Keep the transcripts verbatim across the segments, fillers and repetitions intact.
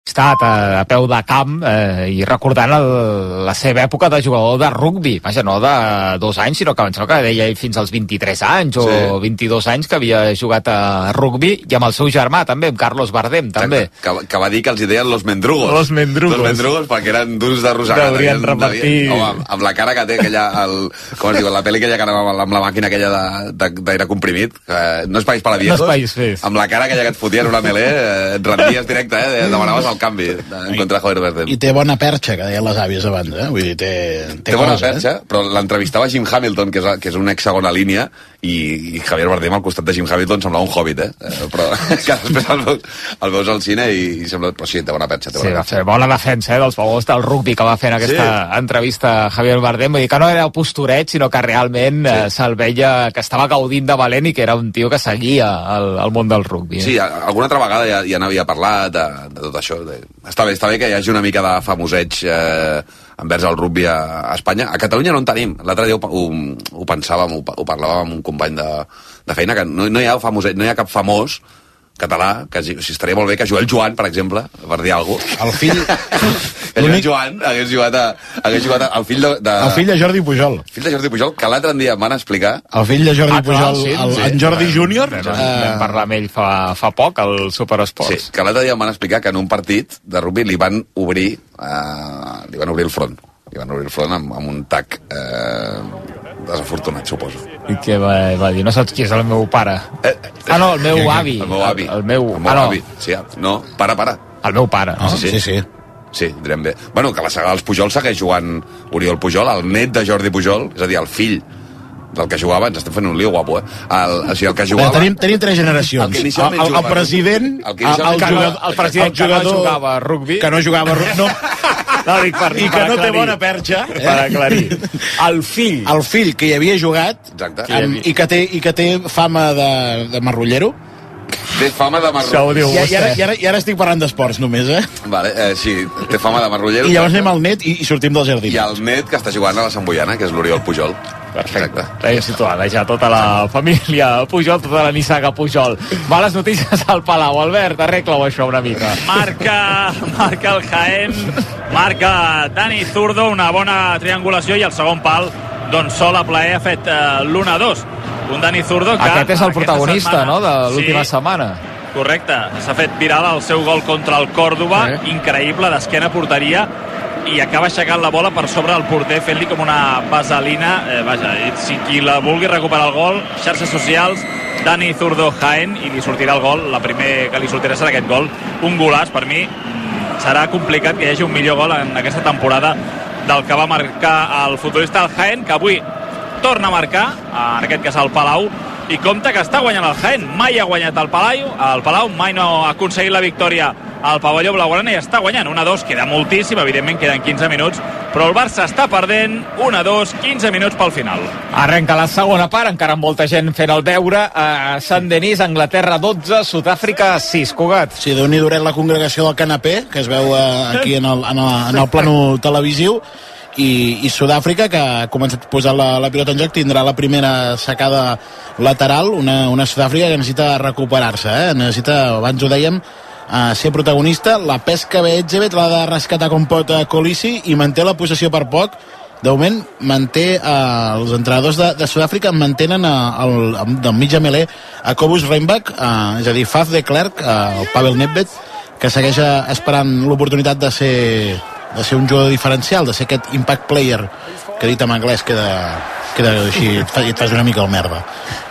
estat a, a peu de camp eh, i recordant el, la seva època de jugador de rugbi, vaja, no de dos anys, sinó que em sembla que deia ell fins als vint-i-tres anys o sí. vint-i-dos anys que havia jugat a rugbi, i amb el seu germà també, amb Carlos Bardem també. Que, que va dir que els hi deien los mendrugos. Los mendrugos. Los mendrugos perquè eren durs de rosegar. Deurien repartir... Home, amb, amb la cara que té aquella, el, com es diu, la pel·li aquella que anava amb la màquina aquella d'aire comprimit, que no és país per a viejos, no és país fes. Amb la cara aquella que et fotien una melé, et rendies directe, eh? Demanaves el canvi en contra de Javier Bardem. I té bona perxa, que deien les àvies abans, eh? Vull dir, té, té, té bona cosa, perxa, eh? Però l'entrevistava Jim Hamilton, que és, que és un ex segona línia, i, i Javier Bardem al costat de Jim Hamilton semblava un hobbit, eh? eh però que després el veus, el veus al cine i, i sembla... Però sí, té bona perxa, té bona sí, perxa. Va fer bona defensa, eh, dels jugadors del rugbi que va fer en aquesta sí. entrevista a Javier Bardem. Vull dir que no era postureig, sinó que realment sí. eh, se'l veia que estava gaudint de valent i que era un tio que seguia el, el món del rugbi. Eh? Sí, alguna altra vegada ja, ja n'havia parlat de, de tot això. De... Està bé, està bé que hi hagi una mica de famoseig eh, envers el rugbi a, a Espanya. A Catalunya no en tenim. L'altre dia ho, ho, ho pensàvem, ho, ho parlàvem amb un company de, de feina, que no, no hi ha famoseig, no hi ha cap famós català, que si, si estaria molt bé que Joel Joan, per exemple, per dir alguna cosa. El fill... que Joel Joan hagués jugat, a, hagués jugat a, el fill de, de... El fill de Jordi Pujol. El fill de Jordi Pujol, que l'altre dia em van explicar... El fill de Jordi ah, Pujol, sí, el, sí, en Jordi sí, Júnior. Vam, vam parlar amb ell fa, fa poc, al Superesports. Sí, que l'altre dia em van explicar que en un partit de rugbi li van obrir, eh, li van obrir el front. Li van obrir el front amb, amb un tac eh, desafortunat, suposo. I què va, va dir? No saps qui és el meu pare? Eh, ah, no, el meu avi. El meu avi. El, el meu, el meu ah, no. avi. Sí, no, para, para. El meu pare. Ah, sí, sí. sí. Sí, direm bé. Bueno, que la saga dels Pujol segueix jugant Oriol Pujol, el net de Jordi Pujol, és a dir, el fill del que jugava, ens estem fent un lío guapo, eh? El, o sigui, el que jugava... Bé, tenim, tenim tres generacions. El, el, el, el president, el, el, el, jugador, el president el jugador, que no jugava a rugbi. Que no jugava a rugbi, no. No, dic per, I que no té bona perxa. Eh? Per aclarir. El fill. El fill que hi havia jugat amb, i, que té, i que té fama de, de marrullero. Té fama de marrullero. I, i, ara, i, ara, I ara estic parlant d'esports només, eh? Vale, eh, sí, té fama de marrullero. I llavors anem al net i, i sortim del jardí. I el net que està jugant a la Sant Boiana, que és l'Oriol Pujol. Perfecte. L'hem situada ja tota la família Pujol, tota la nissaga Pujol. Males notícies al Palau. Albert, arregla-ho això una mica. Marca, marca el Jaén, marca Dani Zurdo, una bona triangulació, i el segon pal, doncs Sol a plaer ha fet uh, l'u a dos. Un Dani Zurdo que... Aquest és el protagonista, setmana, no?, de l'última sí, setmana. Correcte. S'ha fet viral el seu gol contra el Còrdova, eh? Increïble, d'esquena a porteria, i acaba aixecant la bola per sobre del porter, fent-li com una vaselina. Eh, vaja, si qui la vulgui recuperar el gol, xarxes socials, Dani Zurdo Jaén, i li sortirà el gol. La primer que li sortirà serà aquest gol. Un golaç, per mi serà complicat que hi hagi un millor gol en aquesta temporada del que va marcar el futbolista del Jaén, que avui torna a marcar, en aquest cas al Palau, i compte que està guanyant el Jaén. Mai ha guanyat el Palau, el Palau mai no ha aconseguit la victòria al pavelló blaugrana, i està guanyant un a dos. Queda moltíssim, evidentment queden quinze minuts, però el Barça està perdent un a dos, quinze minuts pel final. Arrenca la segona part, encara amb molta gent fent el veure. A Saint-Denis, Anglaterra dotze, Sud-àfrica sis. Cugat. Sí, déu-n'hi duret la congregació del canapé, que es veu eh, aquí en el, en el, en el plano televisiu. I, i Sud-àfrica, que ha començat a posar la, la pilota en joc, tindrà la primera sacada lateral, una, una Sud-àfrica que necessita recuperar-se, eh? necessita, abans ho dèiem, uh, ser protagonista. La pesca Betzebet l'ha de rescatar com pot a Colisi i manté la possessió per poc. De moment manté uh, els entrenadors de, de Sud-àfrica mantenen uh, el, del mitja melé a Cobus Reinbach, uh, és a dir, Faf de Klerk, uh, el Pavel Nedved, que segueix uh, esperant l'oportunitat de ser de ser un jugador diferencial, de ser aquest impact player que dit en anglès queda, queda així, et, fa, et fas una mica el merda.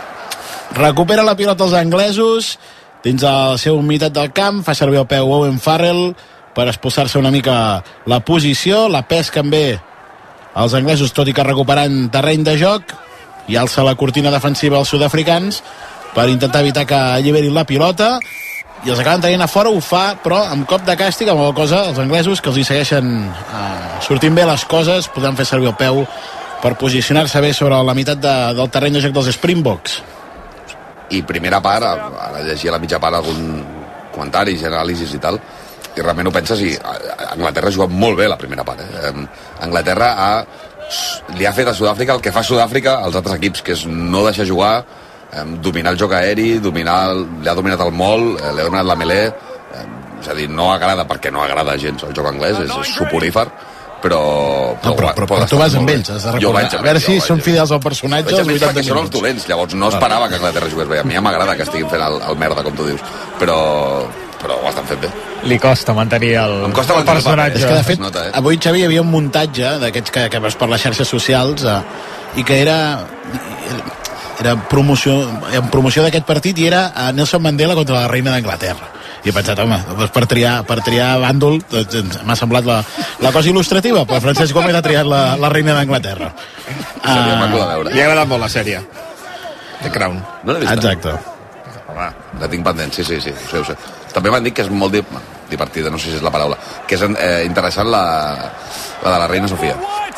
Recupera la pilota els anglesos dins la seva humitat del camp, fa servir el peu Owen Farrell per expulsar-se una mica la posició, la pesquen bé els anglesos, tot i que recuperant terreny de joc, i alça la cortina defensiva als sud-africans per intentar evitar que alliberin la pilota, i els acaben traient a fora. Ho fa, però amb cop de càstig, amb la cosa, els anglesos, que els hi segueixen eh, sortint bé les coses, podran fer servir el peu per posicionar-se bé sobre la meitat de, del terreny de joc dels Springboks. I primera part, ara llegia a la mitja part algun comentaris, anàlisis i tal, i realment ho penses, i Anglaterra ha jugat molt bé la primera part. Eh? Anglaterra ha, li ha fet a Sud-àfrica el que fa Sud-àfrica als altres equips, que és no deixar jugar, eh, dominar el joc aeri, dominar, li ha dominat el mol, eh, li ha dominat la melé, eh, és a dir, no agrada perquè no agrada gens el joc anglès, és, és suporífer, però... No, però, però, però tu vas amb ells, has de recordar. A veure si són fidels al personatge. Vaig amb ells perquè són els dolents, llavors no esperava que Anglaterra jugués bé. A mi ja m'agrada que estiguin fent el, el merda, com tu dius, però, però ho estan fent bé. Li costa mantenir el, em costa el personatge. És que, de fet, nota, eh? avui, Xavi, hi havia un muntatge d'aquests que, que veus per les xarxes socials eh, i que era... era promoció, en promoció d'aquest partit i era Nelson Mandela contra la reina d'Anglaterra. I he pensat, home, doncs per triar, per triar bàndol doncs, m'ha semblat la, la cosa il·lustrativa, però Francesc Gómez ha triat la, la reina d'Anglaterra. Seria uh, maco de veure. Li ha agradat molt la sèrie The Crown. No l'he vist. Exacte. Home, la tinc pendent, sí, sí, sí, ho sé, ho sé. També m'han dit que és molt di divertida, no sé si és la paraula, que és eh, interessant la, la de la reina Sofia.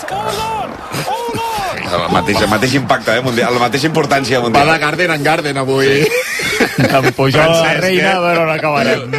El mateix, el mateix impacte, eh, mundial, la mateixa importància mundial. Va de Garden en Garden avui. Sí. Em puja la reina, eh? Però no acabarem.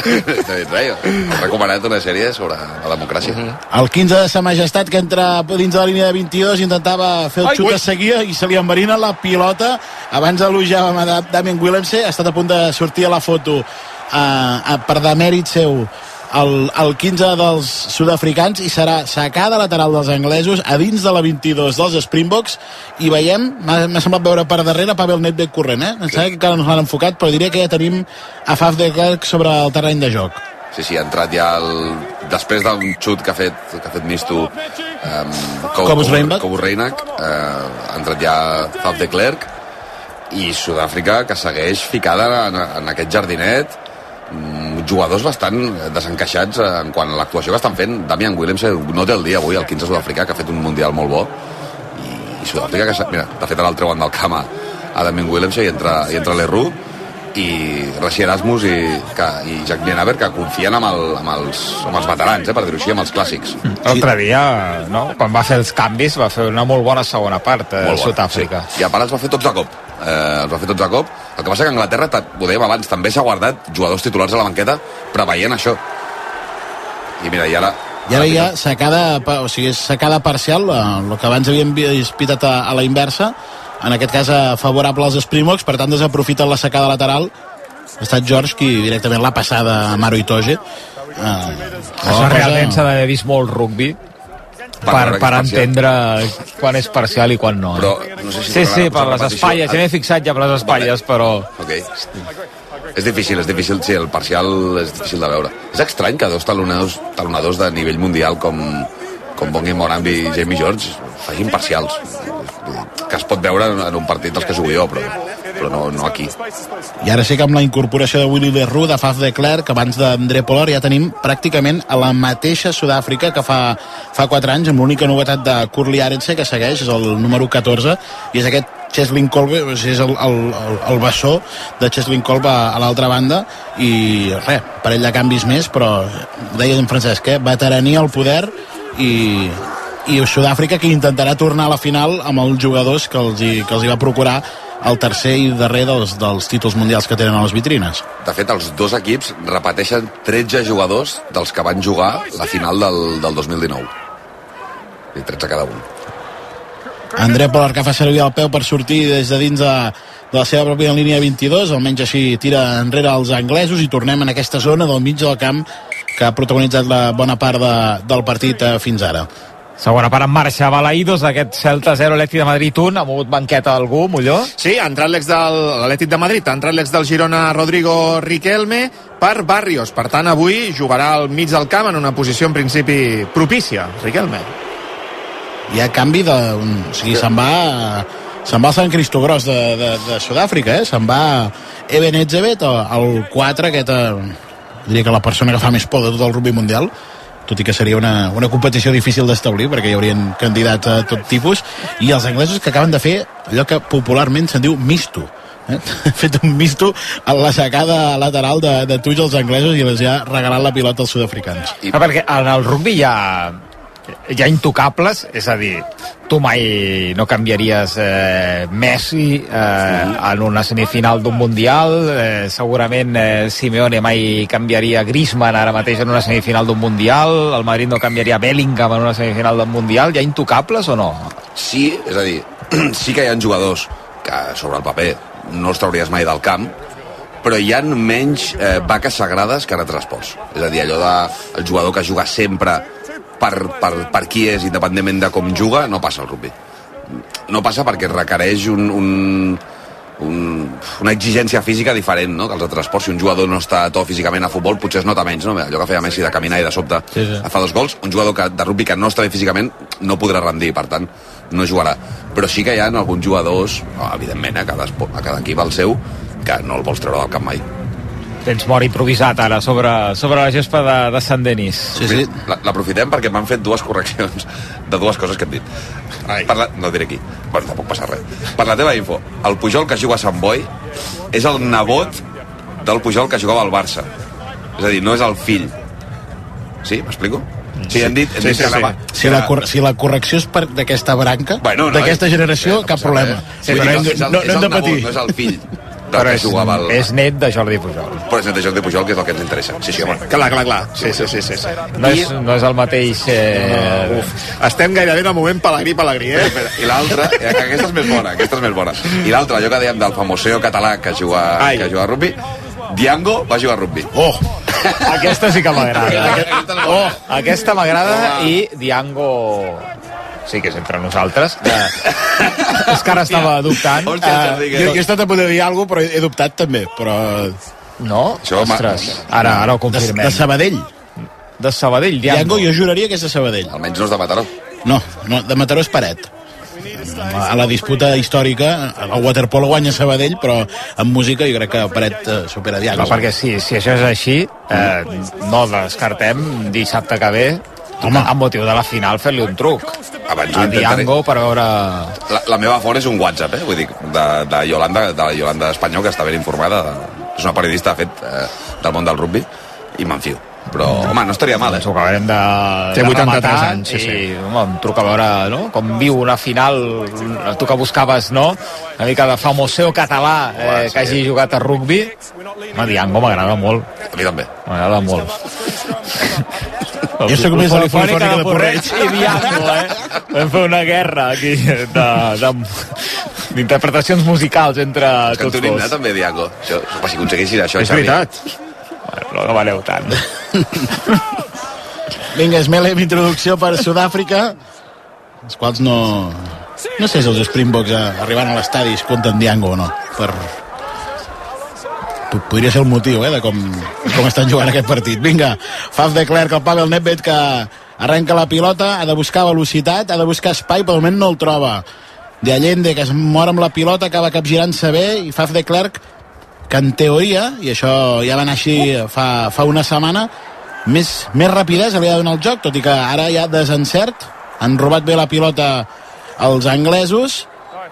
He recomanat una sèrie sobre la democràcia. Uh -huh. El quinze de Sa Majestat, que entra dins de la línia de vint-i-dos, intentava fer el Ai, xut ui. a seguir i se li enverina la pilota. Abans elogiàvem a Damien Willemse, ha estat a punt de sortir a la foto eh, per demèrit seu el, el quinze dels sud-africans, i serà sacada lateral dels anglesos a dins de la vint-i-dos dels Springboks, i veiem, m'ha semblat veure per darrere Pavel Nedved corrent, eh? Em sembla que encara no s'han enfocat, però diria que ja tenim a Faf de Klerk sobre el terreny de joc. Sí, sí, ha entrat ja el... després d'un xut que ha fet, que ha fet Misto um, Cobus Reinbach, Cobus Reinbach uh, ha entrat ja Faf de Klerk, i Sud-àfrica, que segueix ficada en, en aquest jardinet, jugadors bastant desencaixats en quant a l'actuació que estan fent. Damien Willemse no té el dia avui, el quinze sud-africà, que ha fet un mundial molt bo, i, i Sud-àfrica, que mira, de fet ara el treuen del camp a, a Damien Willemse i entra, i entra l'Erru, i Rashi Erasmus i, que, i Jack Nienaber, que confien amb, el, amb, els, amb els veterans, eh, per dir-ho així, amb els clàssics. L'altre dia, no? Quan va fer els canvis, va fer una molt bona segona part a Sud-àfrica. Sí. I a part els va fer tots de cop. Eh, els va fer tots de cop. El que passa que Anglaterra, ho dèiem abans, també s'ha guardat jugadors titulars a la banqueta preveient això. I mira, i ara... I ara ja sacada, o sigui, és sacada parcial, el que abans havíem vist pitat a, a la inversa, en aquest cas favorable als Springboks, per tant desaprofiten la sacada lateral. Ha estat George qui directament l'ha passada a Maro Itoje. Uh, Això realment s'ha d'haver vist molt rugbi per, per entendre quan és parcial i quan no. Però, no sé si sí, sí, per les espatlles, ja m'he fixat ja per les espatlles, però... Ok. És difícil, és difícil, sí, el parcial és difícil de veure. És estrany que dos talonadors, talonadors de nivell mundial com, com Bongi Morambi i Jamie George facin parcials. Que es pot veure en un partit dels que jugo jo, però, però no, no aquí. I ara sí que amb la incorporació de Willy Leroux, de Faf de Klerk, abans d'André Pollard, ja tenim pràcticament a la mateixa Sud-àfrica que fa, fa quatre anys, amb l'única novetat de Curly Arendse, que segueix, és el número catorze, i és aquest Cheslin Kolbe, és el, el, el, el bessó de Cheslin Kolbe a, a l'altra banda, i res, parell de canvis més, però deia en Francesc, eh? Veterania al poder, i, i Sud-àfrica que intentarà tornar a la final amb els jugadors que els hi, que els hi va procurar el tercer i darrer dels, dels títols mundials que tenen a les vitrines. De fet, els dos equips repeteixen tretze jugadors dels que van jugar la final del, del dos mil dinou. I tretze cada un. André Pollard, que fa servir el peu per sortir des de dins de, de la seva pròpia línia vint-i-dos, almenys així tira enrere els anglesos, i tornem en aquesta zona del mig del camp que ha protagonitzat la bona part de, del partit eh, fins ara. Segona part en marxa, Balaïdos, aquest Celta zero, Atlètic de Madrid un, ha mogut banqueta algú, Molló? Sí, ha entrat l'ex de l'Atlètic de Madrid, ha entrat l'ex del Girona, Rodrigo Riquelme, per Barrios. Per tant, avui jugarà al mig del camp en una posició en principi propícia, Riquelme. Hi ha canvi de... Un, o sigui, se'n va... Se'n va al Sant Cristogros de, de, de Sud-àfrica, eh? Se'n va Eben Etzebeth, el quatre, aquest... Diria que la persona que fa més por de tot el rugby mundial, tot i que seria una, una competició difícil d'establir perquè hi haurien candidats a tot tipus, i els anglesos que acaben de fer allò que popularment se'n diu misto, eh? fet un misto a la sacada lateral de, de tuig als anglesos i els ha regalat la pilota als sud-africans. I... Ah, perquè en el rugby hi ha, hi ha intocables, és a dir, tu mai no canviaries eh, Messi eh, en una semifinal d'un Mundial, eh, segurament eh, Simeone mai canviaria Griezmann ara mateix en una semifinal d'un Mundial, el Madrid no canviaria Bellingham en una semifinal d'un Mundial. Hi ha intocables o no? Sí, és a dir, sí que hi ha jugadors que sobre el paper no els trauries mai del camp, però hi ha menys eh, vaques sagrades que en altres esports. És a dir, allò de el jugador que juga sempre per, per, per qui és, independentment de com juga, no passa al rugby. No passa perquè requereix un, un, un, una exigència física diferent, no?, que als altres esports. Si un jugador no està a to físicament a futbol, potser es nota menys, no? Allò que feia Messi de caminar i de sobte sí, sí. fa dos gols, un jugador que, de rugby que no està bé físicament no podrà rendir, per tant no jugarà. Però sí que hi ha alguns jugadors, evidentment, a cada, a cada equip el seu, que no el vols treure del camp mai. Tens mort improvisat ara sobre, sobre la gespa de, de Sant Denis. Sí, sí. L'aprofitem perquè m'han fet dues correccions de dues coses que hem dit. Per la, no diré qui, bueno, tampoc passa res. Per la teva info, el Pujol que juga a Sant Boi és el nebot del Pujol que jugava al Barça. És a dir, no és el fill. Sí, m'explico? Sí, hem dit, hem sí, dit sí, que sí. la, si, la cor si la correcció és d'aquesta branca, bueno, no, d'aquesta generació, sí, cap no problema. Sí, no, no, no, no hem de patir. No és el fill. Però és, el... és net de Jordi Pujol. Però és net de Jordi Pujol, que és el que ens interessa. Sí, sí, home. Clar, clar, clar. Sí, sí, sí, sí, sí. No, és, no és el mateix... Eh... No, uf. Estem gairebé en el moment Pellegrí, Pellegrí, eh? I l'altra, aquesta és més bona, aquesta és més bona. I l'altra, allò que dèiem del famoseo català que juga, que juga a rugby, Diango va jugar a rugby. Oh! Aquesta sí que m'agrada. Oh, aquesta m'agrada i Diango... Sí, que és entre nosaltres. Que... és que ara estava dubtant. Uh, jo, jo he estat a poder dir alguna cosa, però he dubtat també. Però... No? Això, ostres, ara, ara ho confirmem. De, de Sabadell. De Sabadell, Diango. Diango jo juraria que és de Sabadell. Almenys no és de Mataró. No, no, de Mataró és Paret. A la disputa històrica, el waterpolo guanya Sabadell, però en música jo crec que Paret uh, supera Diango. No, perquè sí, si això és així, eh, no descartem dissabte que ve, home, amb motiu de la final, fer-li un truc abans a Diango per veure... La, la meva font és un WhatsApp, eh? Vull dir, de, de Yolanda, de la Yolanda Espanyol, que està ben informada, és una periodista, fet, eh, del món del rugby, i m'enfio. Però, home, no estaria mal, eh? Ens ho acabarem de, Té de vuitanta-tres rematar, anys, sí, sí. I, home, em truca a veure, no?, com viu una final, tu que buscaves, no?, una mica de famoseo català, eh, home, sí, que hagi jugat a rugby. Home, Diango m'agrada molt. A mi també. M'agrada molt. Jo soc més a la polifònica de Porreig i Diango, eh? Vam fer una guerra aquí d'interpretacions musicals entre tots dos. Cantonim, també, Diango. Això, si aconseguissis això... És veritat. Bueno, no valeu tant. Vinga, Esmelem, introducció per Sud-àfrica, els quals no... No sé si els Springboks arribant a l'estadi es compten Diango o no, per... Podria ser el motiu, eh, de com, com estan jugant aquest partit. Vinga, Faf de Klerk, el Pavel Nedved, que arrenca la pilota, ha de buscar velocitat, ha de buscar espai, però de moment no el troba. De Allende, que es mor amb la pilota, acaba capgirant-se bé, i Faf de Klerk, que en teoria, i això ja va anar així fa, fa una setmana, més, més rapidesa li ha de donar el joc, tot i que ara hi ha desencert, han robat bé la pilota els anglesos,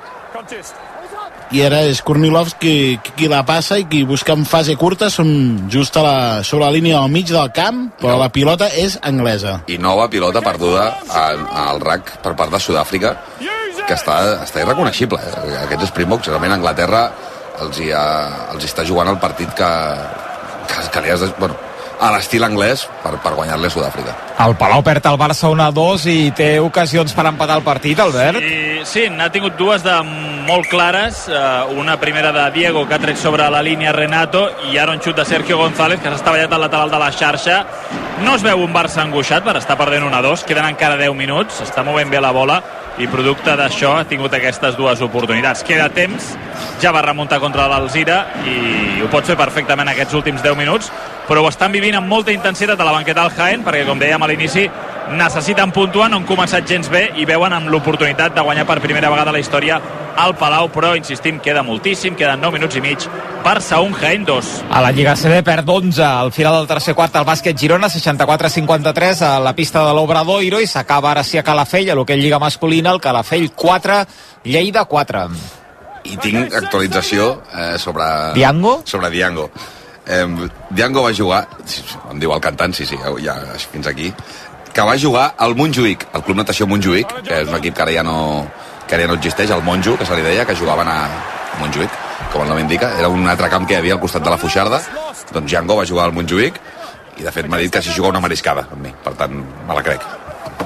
i ara és Kornilov qui, qui la passa i qui busca en fase curta, són just a la, sobre la línia del mig del camp, però no. La pilota és anglesa. I nova pilota perduda al, al R A C per part de Sud-àfrica, que està, està irreconeixible. Eh? Aquests Springboks, realment Anglaterra els hi, ha, els hi està jugant el partit que, que, que li has de... Bueno, a l'estil anglès per, per guanyar-li a Sud-àfrica. El Palau perd el Barça un a dos i té ocasions per empatar el partit, Albert. Sí, sí, n'ha tingut dues de molt clares. Una primera de Diego, que ha tret sobre la línia Renato, i ara un xut de Sergio González, que s'està ballat al lateral de la xarxa. No es veu un Barça angoixat per estar perdent un a dos, queden encara deu minuts, s'està movent bé la bola, i producte d'això ha tingut aquestes dues oportunitats. Queda temps, ja va remuntar contra l'Alzira i ho pot fer perfectament aquests últims deu minuts, però ho estan vivint amb molta intensitat a la banqueta del Jaén, perquè com dèiem a l'inici necessiten puntuar, no han començat gens bé i veuen amb l'oportunitat de guanyar per primera vegada a la història al Palau, però insistim, queda moltíssim, queden nou minuts i mig. Barça un, Jaén dos. A la Lliga A C B perd onze al final del tercer quart el bàsquet Girona, seixanta-quatre a cinquanta-tres a la pista de l'Obradoiro, i s'acaba ara sí a Calafell, a l'hoquei Lliga masculina, el Calafell quatre, Lleida quatre. I tinc actualització eh, sobre... Diango? Sobre Diango. Eh, Diango va jugar, em diu el cantant, sí, sí, ja fins aquí, que va jugar al Montjuïc, al Club Natació Montjuïc, que és un equip que ara ja no, que ara ja no existeix, el Monjo, que se li deia, que jugaven a Montjuïc, com el nom indica, era un altre camp que hi havia al costat de la Fuixarda. Doncs Diango va jugar al Montjuïc, i de fet m'ha dit que si juga una mariscada amb mi, per tant me la crec.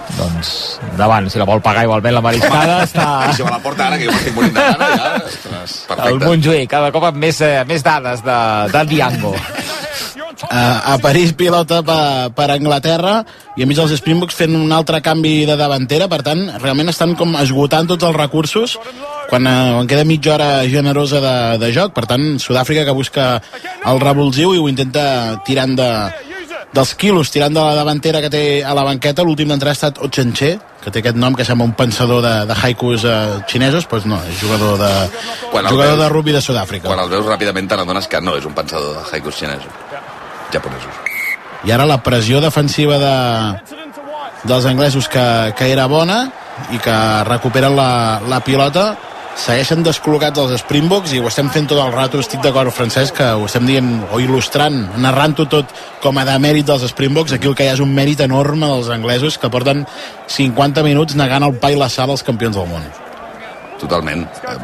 doncs davant, si la vol pagar igualment la mariscada està... I si me la porta ara, que jo m'estic morint de gana, ja, perfecte. El Montjuïc, cada cop amb més, eh, més dades de, de Diango. A, a París pilota per, per Anglaterra i a mig els Springboks fent un altre canvi de davantera, per tant realment estan com esgotant tots els recursos quan, eh, quan queda mitja hora generosa de, de joc, per tant Sud-àfrica que busca el revulsiu i ho intenta tirant de, dels quilos, tirant de la davantera que té a la banqueta. L'últim d'entrar ha estat Ochenche, que té aquest nom que sembla un pensador de, de haikus eh, xinesos, doncs no, és jugador de, jugador veus, de rugby de Sud-àfrica. Quan el veus ràpidament te n'adones que no és un pensador de haikus xinesos, japonesos. I ara la pressió defensiva de, dels anglesos que, que era bona i que recuperen la, la pilota, segueixen descol·locats els Springboks i ho estem fent tot el rato, estic d'acord Francesc, que ho estem dient o il·lustrant, narrant-ho tot com a demèrit dels Springboks. Aquí el que hi ha és un mèrit enorme dels anglesos que porten cinquanta minuts negant el pa i la sal als campions del món. Totalment.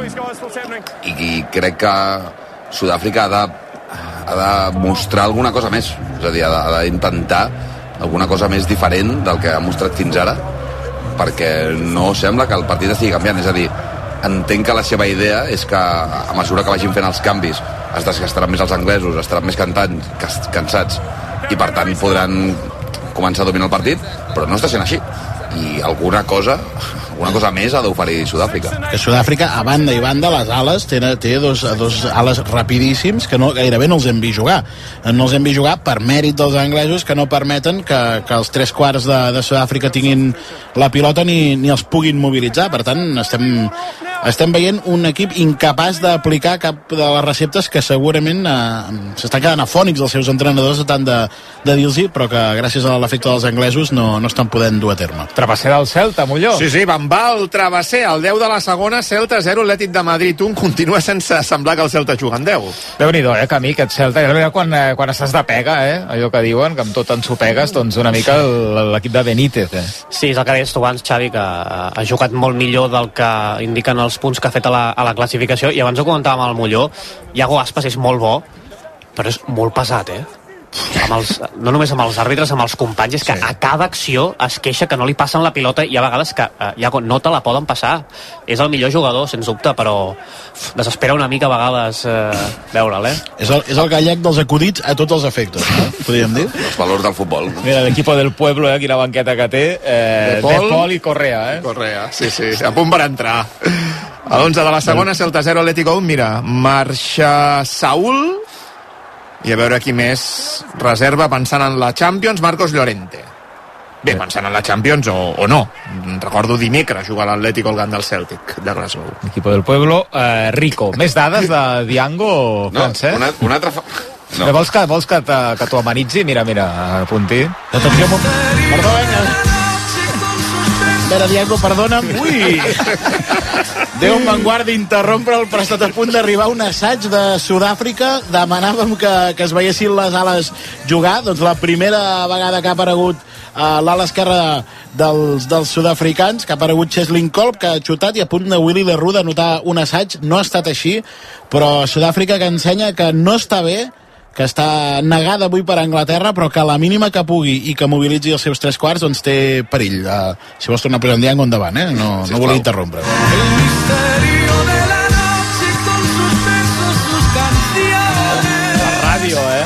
I, i crec que Sud-àfrica ha de ha de mostrar alguna cosa més, és a dir, ha d'intentar alguna cosa més diferent del que ha mostrat fins ara, perquè no sembla que el partit estigui canviant. És a dir, entenc que la seva idea és que a mesura que vagin fent els canvis es desgastaran més els anglesos, estaran més cantants, cansats i per tant podran començar a dominar el partit, però no està sent així i alguna cosa alguna cosa més ha d'oferir Sud-àfrica. Que Sud-àfrica, a banda i banda, les ales, té, té dos, dos ales rapidíssims que no, gairebé no els hem vist jugar. No els hem vist jugar per mèrit dels anglesos, que no permeten que, que els tres quarts de, de Sud-àfrica tinguin la pilota ni, ni els puguin mobilitzar. Per tant, estem, estem veient un equip incapaç d'aplicar cap de les receptes que segurament eh, s'estan quedant afònics els seus entrenadors de tant de, de dir-los, però que gràcies a l'efecte dels anglesos no, no estan podent dur a terme. Trapasser del Celta, Molló. Sí, sí, van va el travesser, al deu de la segona, Celta zero, Atlètic de Madrid un, continua sense semblar que el Celta juga en deu. Déu-n'hi-do, eh, camí, aquest Celta. És veritat quan, eh, quan estàs de pega, eh, allò que diuen, que amb tot ens ho pegues, doncs una mica l'equip de Benítez, eh. Sí, és el que deies tu abans, Xavi, que ha jugat molt millor del que indiquen els punts que ha fet a la, a la classificació, i abans ho comentàvem al Molló, Iago Aspas és molt bo, però és molt pesat, eh. Amb els, no només amb els àrbitres, amb els companys, és que sí. A cada acció es queixa que no li passen la pilota i a vegades que eh, ja no te la poden passar. És el millor jugador, sens dubte, però uf, desespera una mica a vegades eh, veure'l, eh? És el, és el gallec dels acudits a tots els efectes, no? Podríem dir. Els valors del futbol. Mira, l'equip del Pueblo, eh, quina banqueta que té, eh, de, Pol, de Pol i Correa, eh? Correa, sí, sí, a punt per entrar. A l'onze de la segona, Celta zero, Atlético un, mira, marxa Saúl, i a veure qui més reserva pensant en la Champions, Marcos Llorente. Bé, pensant en la Champions o, o no. Recordo dimecres jugar a l'Atlético al camp del Celtic de Glasgow. Equipo del Pueblo, eh, Rico. Més dades de Diango, no, Francesc? Una, una altra... Fa... No. Vols que, vols que t'ho amenitzi? Mira, mira, apunti. Atenció, perdó, eh? A veure, Diango, perdona'm. Ui! Déu me'n guardi interrompre'l, però ha estat a punt d'arribar un assaig de Sud-àfrica. Demanàvem que, que es veiessin les ales jugar. Doncs la primera vegada que ha aparegut a l'ala esquerra dels, dels sud-africans, que ha aparegut Cheslin Kolb, que ha xutat, i a punt de Willy Leroux d'anotar un assaig. No ha estat així, però Sud-àfrica que ensenya que no està bé, que està negada avui per Anglaterra, però que a la mínima que pugui i que mobilitzi els seus tres quarts, doncs té perill. Uh, si vols tornar a posar en Diango, endavant, eh? No, sí, no volia interrompre. La ràdio, eh?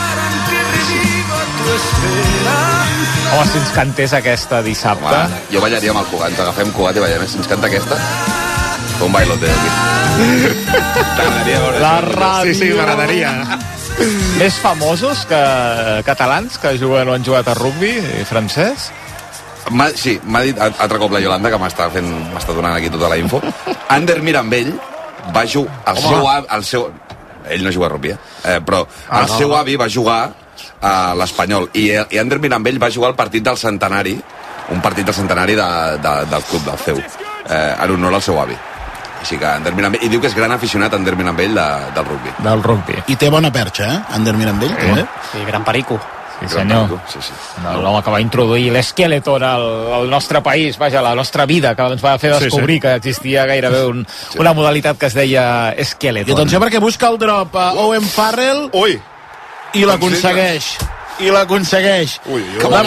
Home, si ens cantés aquesta dissabte... Home, jo ballaria amb el Cugat, ens agafem Cugat i ballem. Si ens canta aquesta, un bailote aquí. La ràdio. Sí, sí, m'agradaria. Més famosos que catalans que juguen o han jugat a rugby, francès? Sí, m'ha dit altre cop la Yolanda, que m'està fent, m'està donant aquí tota la info. Ander Mirambell va jugar... El seu, el seu, ell no juga a rugby, eh? però el ah, seu no. avi va jugar a l'Espanyol. I, I Ander Mirambell va jugar al partit del centenari, un partit del centenari de, de, del club del C E U, eh, en honor al seu avi. Així que Ander Mirambell, i diu que és gran aficionat Ander Mirambell de, del rugby. Del rugby. I té bona perxa, eh? Ander Mirambell, sí. també. Sí, gran perico. Sí, senyor. Sí, sí. L'home que va introduir l'esqueleton al, al nostre país, vaja, la nostra vida, que ens va fer descobrir sí, sí. que existia gairebé un, sí. una modalitat que es deia esqueleton. I atenció perquè busca el drop a Owen Farrell. Ui! I l'aconsegueix. I l'aconsegueix. Ui, ui, ui.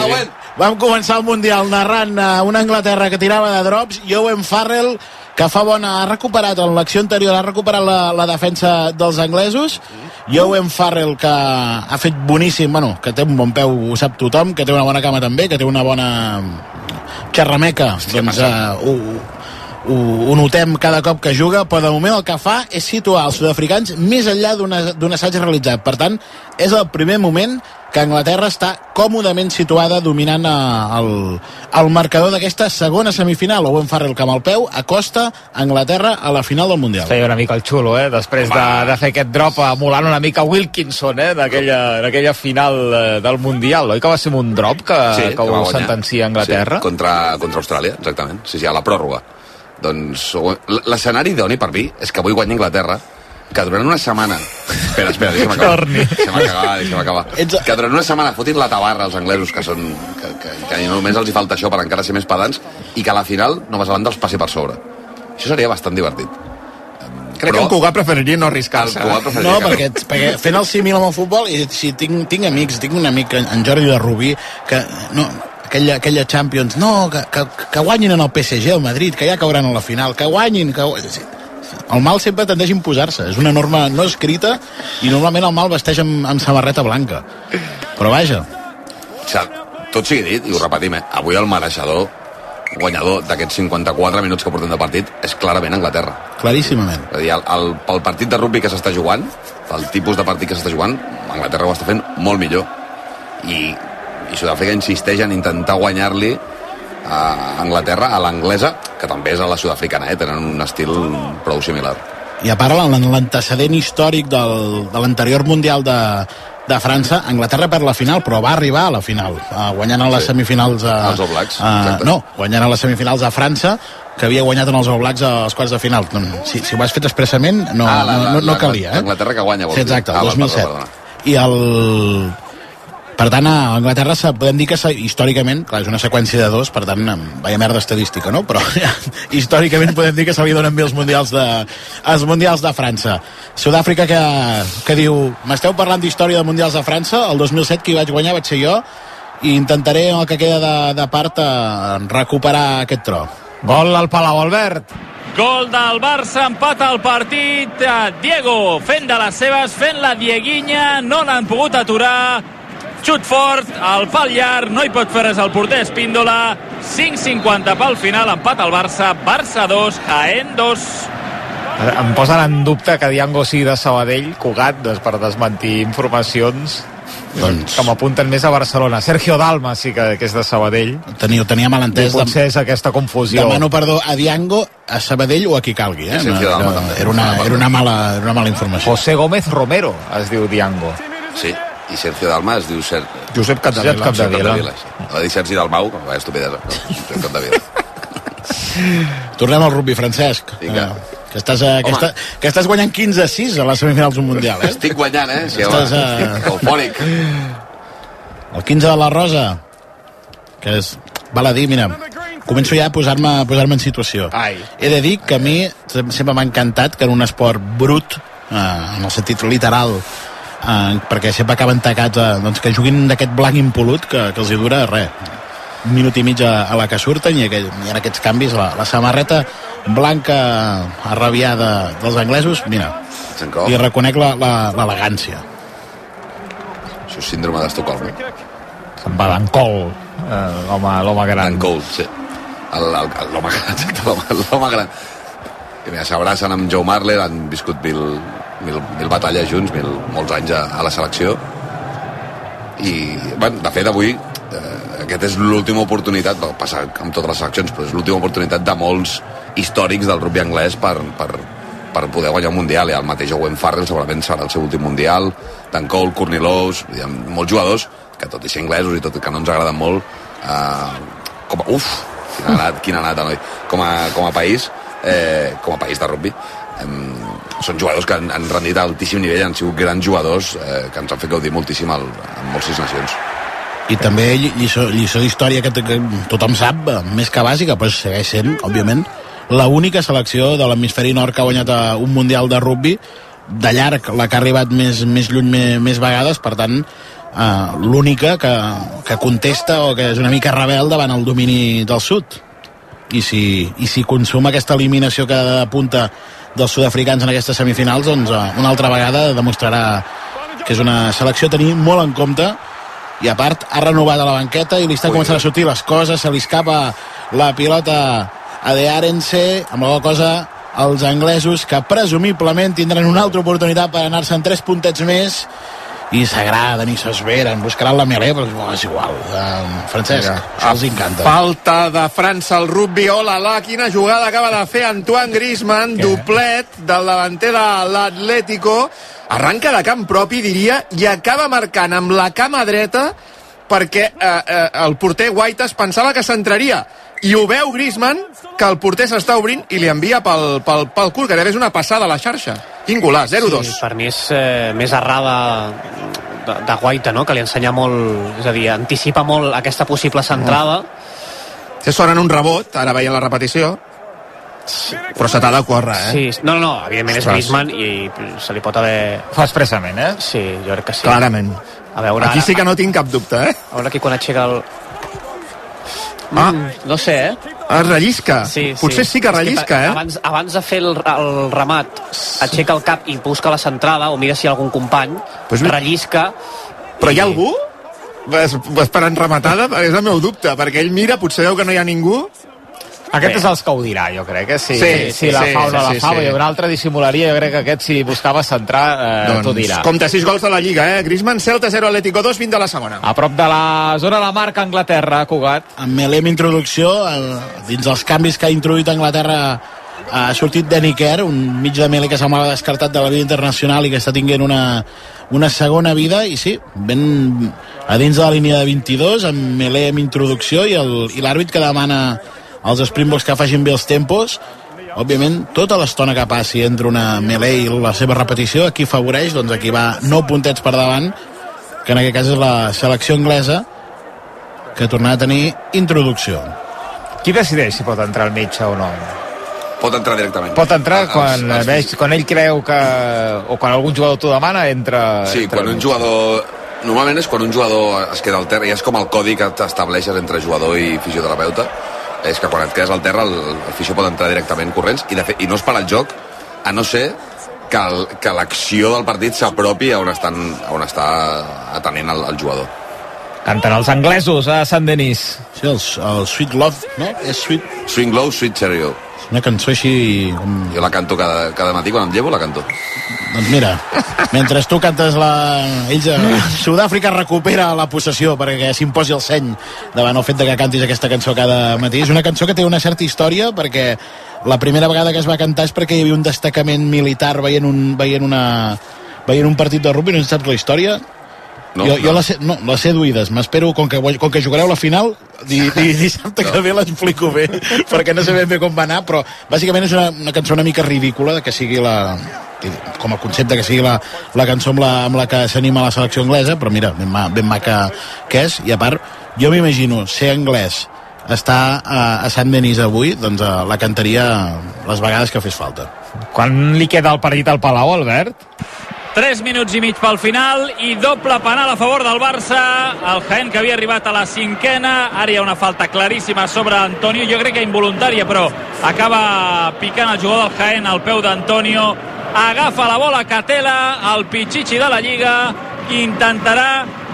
vam començar el Mundial narrant una Anglaterra que tirava de drops i Owen Farrell que fa bona, ha recuperat en l'acció anterior, ha recuperat la, la defensa dels anglesos, i Owen Farrell que ha fet boníssim, bueno, que té un bon peu, ho sap tothom, que té una bona cama també, que té una bona xerrameca, doncs uh, ho, ho, ho notem cada cop que juga, però de moment el que fa és situar els sud-africans més enllà d'un assaig realitzat. Per tant, és el primer moment que Anglaterra està còmodament situada dominant el, el marcador d'aquesta segona semifinal. Owen Farrell que amb el peu acosta Anglaterra a la final del Mundial. Feia una mica el xulo, eh? Després de, de fer aquest drop emulant una mica Wilkinson, eh? D'aquella final del Mundial, oi que va ser un drop que, sí, que, que ho sentencia Anglaterra? Sí, contra, contra Austràlia, exactament. Sí, sí, a la pròrroga. Doncs l'escenari idoni per mi és que avui guanya Anglaterra, que durant una setmana... Espera, espera, deixa'm acabar. Deixa'm acabar, deixa'm acabar. Que durant una setmana fotin la tabarra als anglesos, que són... Que, que, que només els hi falta això per encara ser més pedants, i que a la final Nova Zelanda els passi per sobre. Això seria bastant divertit. Crec Però... que en Cugat preferiria no arriscar-se. No, perquè, perquè fent el símil amb el futbol, i si tinc, tinc amics, tinc un amic, en Jordi de Rubí, que... no, aquella, aquella Champions, no, que, que, que guanyin en el P S G, el Madrid, que ja cauran a la final, que guanyin, que... El mal sempre tendeix a imposar-se, és una norma no escrita i normalment el mal vesteix amb, amb samarreta blanca, però vaja. O sigui, tot sigui dit, i ho repetim, eh? Avui el mereixedor guanyador d'aquests cinquanta-quatre minuts que portem de partit és clarament Anglaterra. Claríssimament. És a dir, el, el, pel partit de rugbi que s'està jugant, pel tipus de partit que s'està jugant, Anglaterra ho està fent molt millor. I, i Sud-àfrica insisteix en intentar guanyar-li a Anglaterra, a l'anglesa, que també és a la sud-africana, eh? Tenen un estil prou similar. I a part, l'antecedent històric del, de l'anterior Mundial de, de França, Anglaterra perd la final, però va arribar a la final, uh, guanyant a les sí. semifinals a, els All Blacks, uh, no, guanyant a les semifinals a França, que havia guanyat en els All Blacks als quarts de final. Si, si ho has fet expressament, no, ah, la, la, no, no calia. Eh? L'Anglaterra que guanya, vols sí, exacte, dir? el dos mil set. Perdona, perdona. I el... Per tant, a Anglaterra podem dir que històricament, clar, és una seqüència de dos, per tant, vaya merda estadística, no? Però ja, històricament podem dir que se li donen bé els mundials de, els mundials de França. Sud-àfrica que, que diu, m'esteu parlant d'història de mundials de França, el dos mil set qui vaig guanyar vaig ser jo, i intentaré el que queda de, de part recuperar aquest tro. Gol al Palau, Albert. Gol del Barça, empata el partit. Diego fent de les seves, fent la dieguinya, no l'han pogut aturar. Xut fort, el pal llarg, no hi pot fer res el porter Espíndola. cinc cinquanta pel final, empat al Barça, Barça dos, Jaén dos. Em posen en dubte que Diango sigui de Sabadell, Cugat, doncs per desmentir informacions doncs... que m'apunten més a Barcelona. Sergio Dalma sí que, que és de Sabadell. Tenia, tenia mal entès. I potser és aquesta confusió. Demano perdó a Diango, a Sabadell o a qui calgui. Eh? No, Dalma, era, una, era, una mala, era una mala informació. José Gómez Romero es diu Diango. Sí. I Sergio Dalma es diu Ser... Josep Capdevila. Josep Capdevila. Va dir Sergi Dalmau, com va estupidesa. Josep Capdevila. Tornem al rugby, Francesc. Vinga. Uh, que, estàs, uh, que, està, que estàs guanyant quinze a sis a les semifinals d'un Mundial, eh? Estic guanyant, eh? Sí, estàs, home, uh... estic eufòric. El quinze de la Rosa, que és... Val a dir, mira, començo ja a posar-me a posar-me en situació. Ai. He de dir que a mi sempre m'ha encantat que en un esport brut, uh, en el sentit literal, Uh, perquè sempre acaben tacats a, doncs que juguin d'aquest blanc impolut que, que els hi dura res, un minut i mig a, a la que surten i, aquell, i en aquests canvis la, la samarreta blanca arrabiada dels anglesos, mira, li reconec l'elegància. Això és síndrome d'Estocolm. Se'n va d'encol, eh, l'home gran. D'encol, sí. L'home gran, exacte, l'home gran. Que mira, s'abracen amb Joe Marler, han viscut mil, mil, mil batalles junts, mil, molts anys a, a la selecció. I, bueno, de fet, avui eh, aquest és l'última oportunitat, va passar amb totes les seleccions, però és l'última oportunitat de molts històrics del rugby anglès per, per, per poder guanyar un mundial. I el mateix Owen Farrell segurament serà el seu últim mundial, Dan Cole, Courtney Lowes, molts jugadors que tot i ser inglesos i tot que no ens agraden molt, eh, com a, uf, quina anat, quina anat, noi, com a, com a país, Eh, com a país de rugby eh, són jugadors que han, han rendit a altíssim nivell, han sigut grans jugadors eh, que ens han fet gaudir moltíssim al, en moltes nacions. I també lliçó, lliçó d'història que, que tothom sap, més que bàsica, però segueix sent, òbviament, l'única selecció de l'hemisferi nord que ha guanyat un mundial de rugby de llarg, la que ha arribat més, més lluny més, més vegades, per tant uh, l'única que, que contesta o que és una mica rebel davant el domini del sud. I si, i si consuma aquesta eliminació que apunta dels sud-africans en aquestes semifinals, doncs uh, una altra vegada demostrarà que és una selecció a tenir molt en compte, i a part ha renovat a la banqueta i li està començant a sortir les coses, se li escapa la pilota a De Arense, amb la cosa els anglesos, que presumiblement tindran una altra oportunitat per anar-se en tres puntets més, i s'agraden i s'esveren, buscaran la melé, però oh, és igual. Uh, Francesc, Mira, això els encanta. Falta de França al rugby, hola, la, quina jugada acaba de fer Antoine Griezmann, Què? Doblet del davanter de l'Atlético, arranca de camp propi, diria, i acaba marcant amb la cama dreta perquè eh, eh, el porter Guaitas pensava que s'entraria, i ho veu Griezmann, que el porter s'està obrint i li envia pel, pel, pel cul, que deve ser una passada a la xarxa. Quin golaç, zero dos. Sí, per mi és eh, més errada de, de Guaita, no? Que li ensenya molt, és a dir, anticipa molt aquesta possible centrada. Té sort en un rebot, ara veient la repetició, sí, però se t'ha de córrer, eh? Sí, no, no, no, evidentment és Griezmann i se li pot haver... Fa expressament, eh? Sí, jo crec que sí. Clarament. A veure, aquí sí que no tinc cap dubte, eh? A veure aquí quan aixeca el... Ah. Mm, no sé, eh? Es rellisca. Sí, Potser sí, sí que rellisca, eh? eh? Abans, abans de fer el, el remat, aixeca el cap i busca la centrada, o mira si hi ha algun company, pues rellisca... Però i... hi ha algú? Esperant rematada? És el meu dubte, perquè ell mira, potser veu que no hi ha ningú... Aquest Bé. és els que ho dirà, jo crec, eh? Si, sí, si la sí, fa o no sí, la fa, sí. i un altre dissimularia, jo crec que aquest, si buscava centrar, eh, doncs, t'ho dirà. Compte, sis gols de la Lliga, eh? Griezmann, Celta, zero, Atlético, dos, vint de la segona. A prop de la zona de marca Anglaterra, Cugat. Amb Melé amb introducció, el, dins els canvis que ha introduït Anglaterra, ha sortit Danny Kerr, un mig de Melé que semblava descartat de la vida internacional i que està tinguent una, una segona vida, i sí, ben a dins de la línia de vint-i-dos, amb Melé amb introducció, i l'àrbit que demana els Springboks que facin bé els tempos. Òbviament, tota l'estona que passi entre una Melé i la seva repetició, aquí favoreix, doncs aquí va nou puntets per davant, que en aquest cas és la selecció anglesa, que tornarà a tenir introducció. Qui decideix si pot entrar al mig o no? Pot entrar directament. Pot entrar quan, els, els... veig, quan ell creu que... o quan algun jugador t'ho demana, entra... Sí, entra quan un jugador... Normalment és quan un jugador es queda al terra, i és com el codi que t'estableixes entre jugador i fisioterapeuta, és que quan et quedes al terra el, el fisio pot entrar directament corrents, i, de fet, i no es para el joc, a no ser que, el, que l'acció del partit s'apropi a on, estan, a on està atenent el, el jugador. Canten els anglesos a Sant Denis. Sí, el, el Sweet Love, no? És Sweet... Swing Low, Sweet Cherry. Una cançó així... Com... Jo la canto cada, cada matí, quan em llevo la canto. Doncs mira, mentre tu cantes la... Ells, eh, Sud-àfrica recupera la possessió perquè s'imposi el seny davant el fet de que cantis aquesta cançó cada matí. És una cançó que té una certa història, perquè la primera vegada que es va cantar és perquè hi havia un destacament militar veient un, veient una, veient un partit de rugby. No saps la història? No, jo, no. jo la sé, no, la sé d'oïdes. M'espero, com que, com que jugareu la final, di, di, dissabte no. que ve l'explico bé, perquè no sé ben bé com va anar, però bàsicament és una, una cançó una mica ridícula de que sigui la... com a concepte que sigui la, la cançó amb la, amb la que s'anima la selecció anglesa, però mira, ben, ma, ben maca que és, i a part, jo m'imagino ser anglès, estar a, a Sant Denis avui, doncs a, la cantaria les vegades que fes falta. Quan li queda el partit al Palau, Albert? tres minuts i mig pel final i doble penal a favor del Barça. El Jaén, que havia arribat a la cinquena, ara hi ha una falta claríssima sobre Antonio, jo crec que involuntària, però acaba picant el jugador del Jaén al peu d'Antonio. Agafa la bola Catela, el pitxitxi de la Lliga, intentarà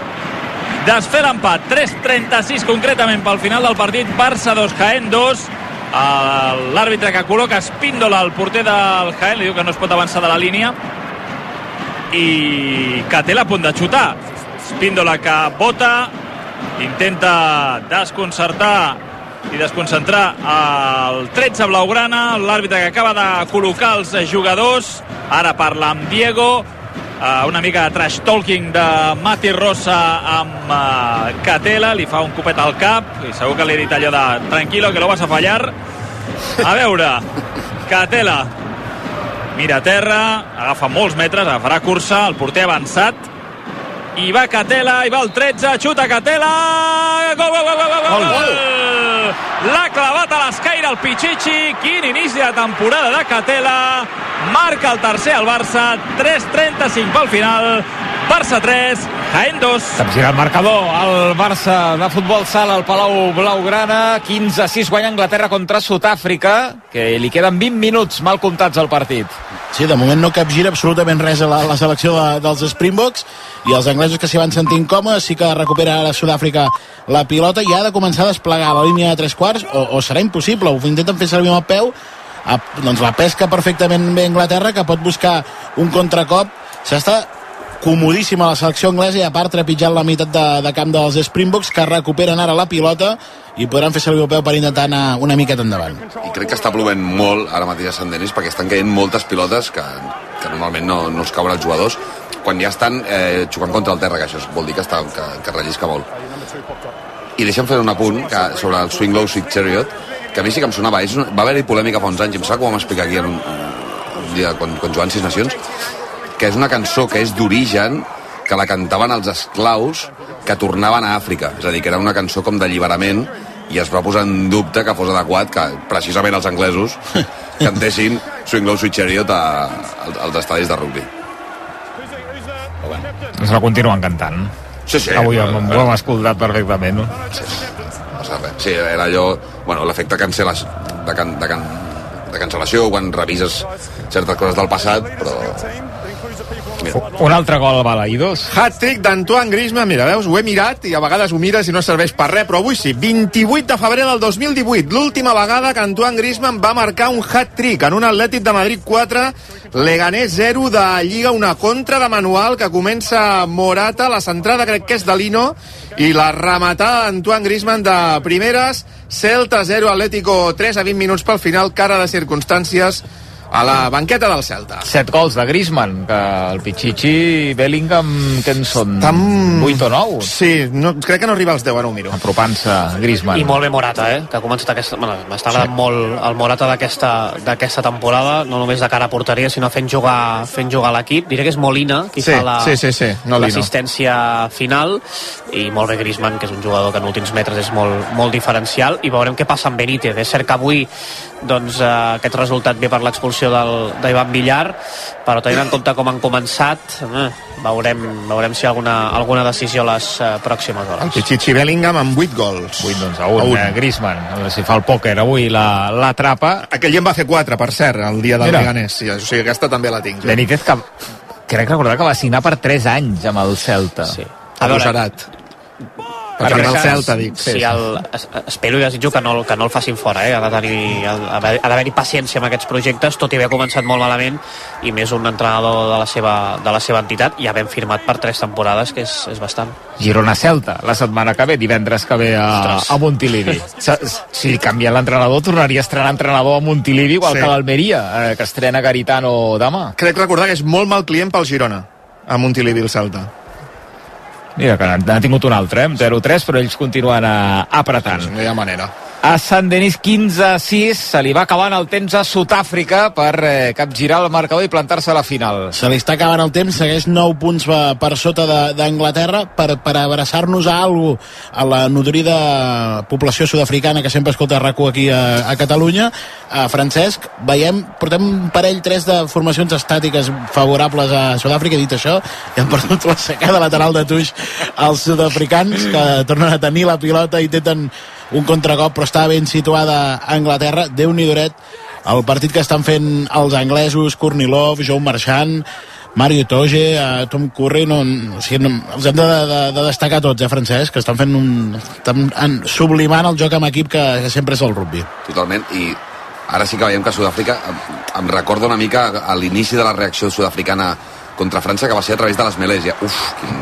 desfer l'empat. tres trenta-sis concretament pel final del partit. Barça dos, Jaén dos. L'àrbitre que col·loca Spíndola, el porter del Jaén, li diu que no es pot avançar de la línia, i Catela a punt de xutar. Spíndola que bota, intenta desconcertar i desconcentrar el tretze blaugrana, l'àrbitre que acaba de col·locar els jugadors. Ara parla amb Diego, una mica de trash talking de Mati Rosa amb Catela, li fa un copet al cap i segur que li ha dit allò de tranquilo que lo vas a fallar. A veure, Catela mira a terra, agafa molts metres, agafarà cursa, el porter avançat, i va Catela, i va el tretze, xuta Catela, gol, gol, gol, gol, gol, gol! L'ha clavat a l'escaire el Pichichi, quin inici de temporada de Catela, marca el tercer al Barça, tres trenta-cinc pel final, Barça tres, Jaén dos. Capgira el marcador, el Barça de futbol sala al Palau Blaugrana, quinze a sis guanya Anglaterra contra Sud-àfrica, que li queden vint minuts mal comptats al partit. Sí, de moment no capgira absolutament res a la, la selecció de, dels Springboks, i els anglesos que s'hi van sentint còmodes, sí que recupera ara Sud-àfrica la pilota i ha de començar a desplegar la línia de tres quarts, o, o serà impossible, ho intenten fer servir amb el peu, a, doncs la pesca perfectament bé Anglaterra, que pot buscar un contracop. S'està comodíssima la selecció anglesa i a part trepitjant la meitat de, de camp dels Springboks, que recuperen ara la pilota i podran fer servir el peu per intentar anar una miqueta endavant. I crec que està plovent molt ara mateix a Sant Denis, perquè estan caient moltes pilotes que, que normalment no, no els cauen els jugadors quan ja estan eh, jugant contra el terra, que això vol dir que, està, que, que rellisca molt. I deixa'm fer un apunt que, sobre el Swing Low Sweet Chariot, que a mi sí que em sonava. És una, va haver-hi polèmica fa uns anys, i em sap que ho vam explicar aquí en un, un dia quan, quan jugant Sis Nacions, que és una cançó que és d'origen, que la cantaven els esclaus que tornaven a Àfrica. És a dir, que era una cançó com d'alliberament, i es va posar en dubte que fos adequat que precisament els anglesos cantessin Swing Low Sweet Chariot a, a, als estadis de rugby. Ens la continuen cantant. Sí, sí. Avui ho hem escoltat perfectament, no? Sí, no sé res. Sí, era allò... Bueno, l'efecte cancel·la, de, can, de, can, de cancel·lació quan revises certes coses del passat, però... Mira. Un altre gol balaïdós. Hat-trick d'Antoine Griezmann. Mira, veus, ho he mirat i a vegades ho mires i no serveix per res, però avui sí. vint-i-vuit de febrer del dos mil divuit, l'última vegada que Antoine Griezmann va marcar un hat-trick en un Atlètic de Madrid quatre, Leganés zero de Lliga, una contra de manual que comença Morata, la centrada crec que és de Lino, i la rematada d'Antoine Griezmann de primeres. Celta zero, Atlético tres a vint minuts pel final, cara de circumstàncies a la banqueta del Celta. Set gols de Griezmann, que el Pichichi Bellingham, que en són Tam... vuit o nou? Sí, no, crec que no arriba als deu, ara ho miro. Apropant-se Griezmann. I molt bé Morata, eh? Que ha començat aquesta... Bueno, m'està agradant sí. molt el Morata d'aquesta temporada, no només de cara a porteria, sinó fent jugar, fent jugar l'equip. Diré que és Molina qui sí, fa la, sí, sí, sí. No, l'assistència final, i molt bé Griezmann, que és un jugador que en últims metres és molt, molt diferencial, i veurem què passa amb Benítez. És cert que avui doncs, eh, aquest resultat ve per l'expulsió d'Ivan Villar, però tenint en compte com han començat, eh, veurem, veurem si hi ha alguna, alguna decisió a les eh, pròximes hores. El Pichichi Bellingham amb vuit gols. vuit, doncs, a un, a un. Eh, Griezmann, a veure si fa el pòquer avui, l'atrapa. La, Aquell ja en va fer quatre, per cert, el dia del Leganés. Sí, o sigui, aquesta també la tinc. Benítez, que crec recordar que va signar per tres anys amb el Celta. Sí. A Roserat. Per el Celta, dic. Sí, sí, el, espero i desitjo que no, que no el facin fora, eh? Ha de tenir, ha d'haver-hi paciència amb aquests projectes, tot i haver començat molt malament, i més un entrenador de la seva, de la seva entitat, i havent firmat per tres temporades, que és, és bastant. Girona-Celta, la setmana que ve, divendres que ve a, a Montilivi. Si canvia l'entrenador, tornaria a estrenar entrenador a Montilivi, igual sí. que l'Almeria, eh, que estrena Garitano demà. Crec recordar que és molt mal client pel Girona, a Montilivi, el Celta. Mira, que n'ha tingut un altre, eh? zero tres, però ells continuen apretant. No hi ha manera. A Sant Denis quinze a sis, se li va acabant el temps a Sud-àfrica per eh, capgirar el marcador i plantar-se a la final. Se li està acabant el temps, segueix nou punts per, per sota d'Anglaterra, per, per abraçar-nos a algú, a la nodrida població sud-africana que sempre escolta R A C U aquí a, a Catalunya. A Francesc, veiem, portem un parell, tres de formacions estàtiques favorables a Sud-àfrica. Dit això, ja han perdut la secada lateral de tuix als sud-africans, que tornen a tenir la pilota i intenten un contracop, però està ben situada a Anglaterra. Déu-n'hi-doret el partit que estan fent els anglesos, Kornilov, Joe Marchand, Mario Itoje, uh, Tom Curry, no, o sigui, no, els hem de, de, de destacar tots, eh, Francesc, que estan fent un... estan sublimant el joc amb equip que, que sempre és el rugby. Totalment, i ara sí que veiem que Sud-àfrica em, em recorda una mica a l'inici de la reacció sud-africana contra França, que va ser a través de les melés. Ja, uf, quin...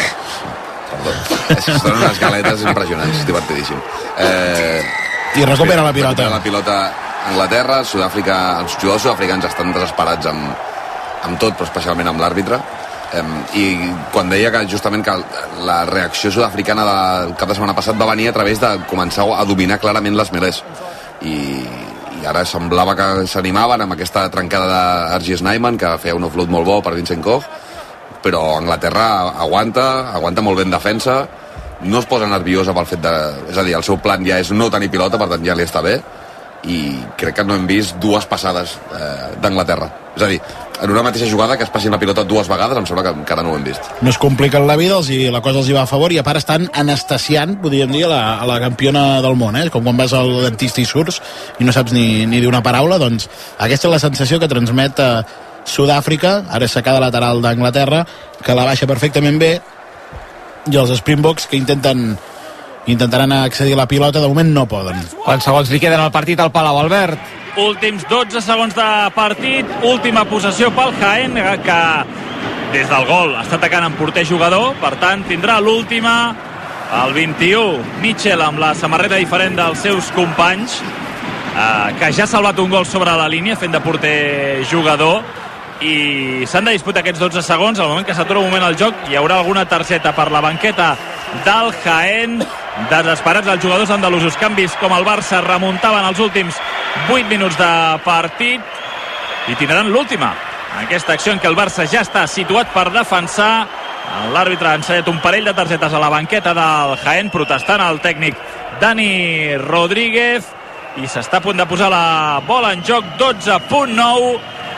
Són unes galetes impressionants, divertidíssim. Eh, I recupera la pilota. Recupera la pilota Anglaterra, Sud-àfrica, els jugadors sud-africans estan desesperats amb, amb tot, però especialment amb l'àrbitre. Eh, I quan deia que justament que la reacció sud-africana del cap de setmana passat va venir a través de començar a dominar clarament les melés. I, i ara semblava que s'animaven amb aquesta trencada d'Argy Snyman, que feia un offload molt bo per Vincent Koch, però Anglaterra aguanta, aguanta molt ben defensa, no es posa nerviosa pel fet de... És a dir, el seu plan ja és no tenir pilota, per tant ja li està bé, i crec que no hem vist dues passades eh, d'Anglaterra. És a dir, en una mateixa jugada que es passin la pilota dues vegades, em sembla que encara no ho hem vist. No es compliquen la vida, els hi, la cosa els hi va a favor, i a part estan anestesiant, podríem dir, a la, a la campiona del món, eh? Com quan vas al dentista i surts i no saps ni, ni dir una paraula, doncs aquesta és la sensació que transmet a Sud-àfrica, ara és secada lateral d'Anglaterra, que la baixa perfectament bé, i els Springboks que intenten intentaran accedir a la pilota, de moment no poden. Quants segons li queden al partit al Palau, Albert? Últims dotze segons de partit, última possessió pel Jaén, que des del gol està atacant en porter jugador, per tant tindrà l'última el vint-i-u, Mitchell amb la samarreta diferent dels seus companys, eh, que ja ha salvat un gol sobre la línia fent de porter jugador, i s'han de disputar aquests dotze segons. Al moment que s'atura un moment el joc hi haurà alguna targeta per la banqueta del Jaén. Desesperats els jugadors andalusos, canvis com el Barça remuntaven els últims vuit minuts de partit i tindran l'última en aquesta acció en què el Barça ja està situat per defensar. L'àrbitre ha ensenyat un parell de targetes a la banqueta del Jaén, protestant el tècnic Dani Rodríguez, i s'està a punt de posar la bola en joc. Dotze punt nou.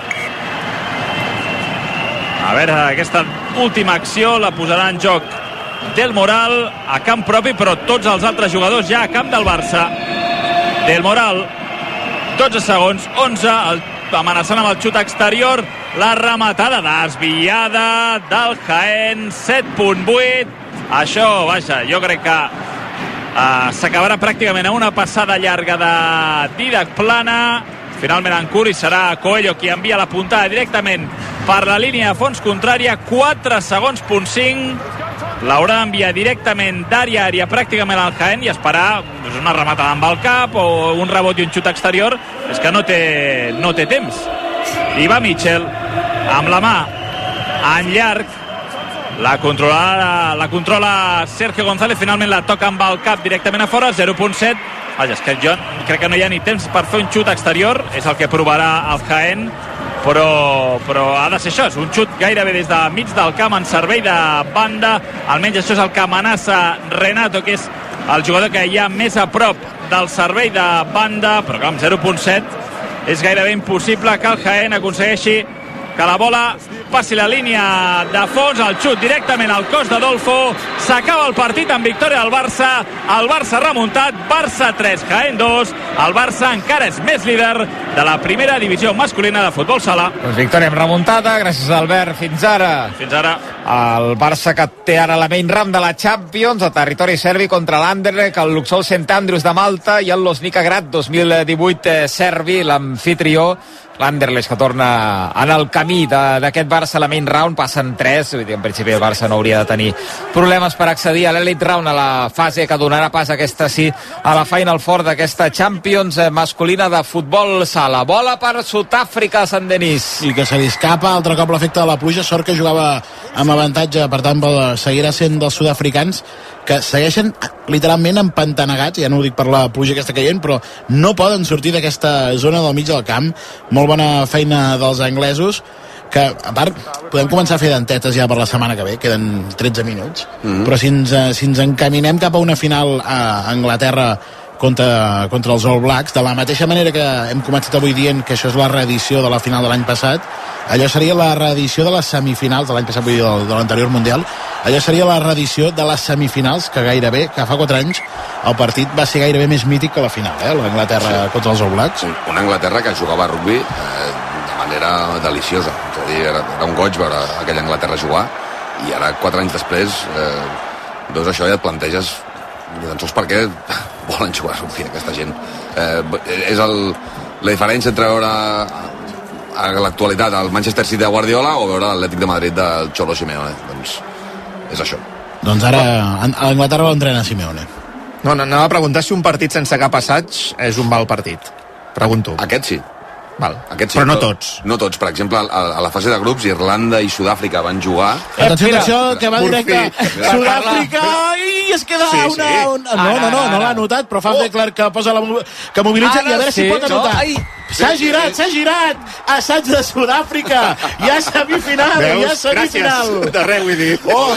A veure, aquesta última acció la posarà en joc Del Moral a camp propi, però tots els altres jugadors ja a camp del Barça. Del Moral, dotze segons, onze, el, amenaçant amb el xut exterior, la rematada desviada del Jaén, set punt vuit. Això, vaja, jo crec que uh, s'acabarà pràcticament a una passada llarga de Didac Plana. Finalment en curt, i serà Coelho qui envia la puntada directament per la línia de fons contrària. Quatre segons, punt cinc. L'haurà d'enviar directament d'àrea a àrea pràcticament al Jaén i esperar doncs, una rematada amb el cap o un rebot i un xut exterior. És que no té, no té temps. I va Mitchell amb la mà en llarg, la controla, la controla Sergio González, finalment la toca amb el cap directament a fora. Zero punt set. Vaja, és que jo crec que no hi ha ni temps per fer un xut exterior, és el que provarà el Jaén, però, però ha de ser això, és un xut gairebé des de mig del camp en servei de banda. Almenys això és el que amenaça Renato, que és el jugador que hi ha més a prop del servei de banda, però clar, amb zero punt set és gairebé impossible que el Jaén aconsegueixi que la bola passi la línia de fons. El xut directament al cos d'Adolfo. S'acaba el partit amb victòria del Barça. El Barça remuntat, Barça tres, Jaén dos. El Barça encara és més líder de la primera divisió masculina de futbol sala. Doncs victòria amb remuntada, gràcies Albert, fins ara. Fins ara. El Barça que té ara la main ram de la Champions, a territori serbi contra l'Anderlecht, el Luxol Sant Andrews de Malta i el Loznica Graz dos mil divuit serbi, l'amfitrió. L'Anderlecht que torna en el camí d'aquest Barça a la main round, passen tres, vull dir, en principi el Barça no hauria de tenir problemes per accedir a l'Elite Round, a la fase que donarà pas aquesta sí a la Final Four d'aquesta Champions masculina de futbol sala. Bola per Sud-àfrica, Sant Denis. I que se li escapa altre cop l'efecte de la pluja, sort que jugava amb avantatge, per tant seguirà sent dels sud-africans, que segueixen literalment empantanegats, ja no ho dic per la pluja que està caient, però no poden sortir d'aquesta zona del mig del camp. Molt bona feina dels anglesos, que a part podem començar a fer dentetes ja per la setmana que ve, queden tretze minuts, mm-hmm. però si ens, si ens encaminem cap a una final a Anglaterra contra, contra els All Blacks, de la mateixa manera que hem començat avui dient que això és la reedició de la final de l'any passat, allò seria la reedició de les semifinals de l'any passat, vull dir, de, de l'anterior Mundial, allò seria la reedició de les semifinals, que gairebé, que fa quatre anys el partit va ser gairebé més mític que la final, eh? l'Anglaterra sí. contra els All Blacks. Una Anglaterra que jugava a rugby eh, de manera deliciosa, és a dir, era, era un goig veure aquella Anglaterra jugar, i ara, quatre anys després, eh, veus això i et planteges ni tan sols per què volen jugar a rugby aquesta gent. Eh, és el, la diferència entre veure a l'actualitat el Manchester City de Guardiola o veure l'Atlètic de Madrid del Cholo Simeone. Doncs és això. Doncs ara a l'Anglaterra l'entrena Simeone. No, no, anava a preguntar si un partit sense cap assaig és un mal partit. Pregunto. Aquest sí. Val. Aquest sí, però no tots. No tots. Per exemple, a, a la fase de grups, Irlanda i Sud-àfrica van jugar. Atenció, atenció, que va directe. Sud-àfrica i es queda sí, una... Sí. una... No, no, no, no l'ha anotat, però fa de clar que posa la, que mobilitza ara, i a veure sí, si pot anotar. No, s'ha girat, s'ha girat! Assaig de Sud-àfrica! Ja semifinal, Veus? ja semifinal! Gràcies, de res, vull dir. Oh!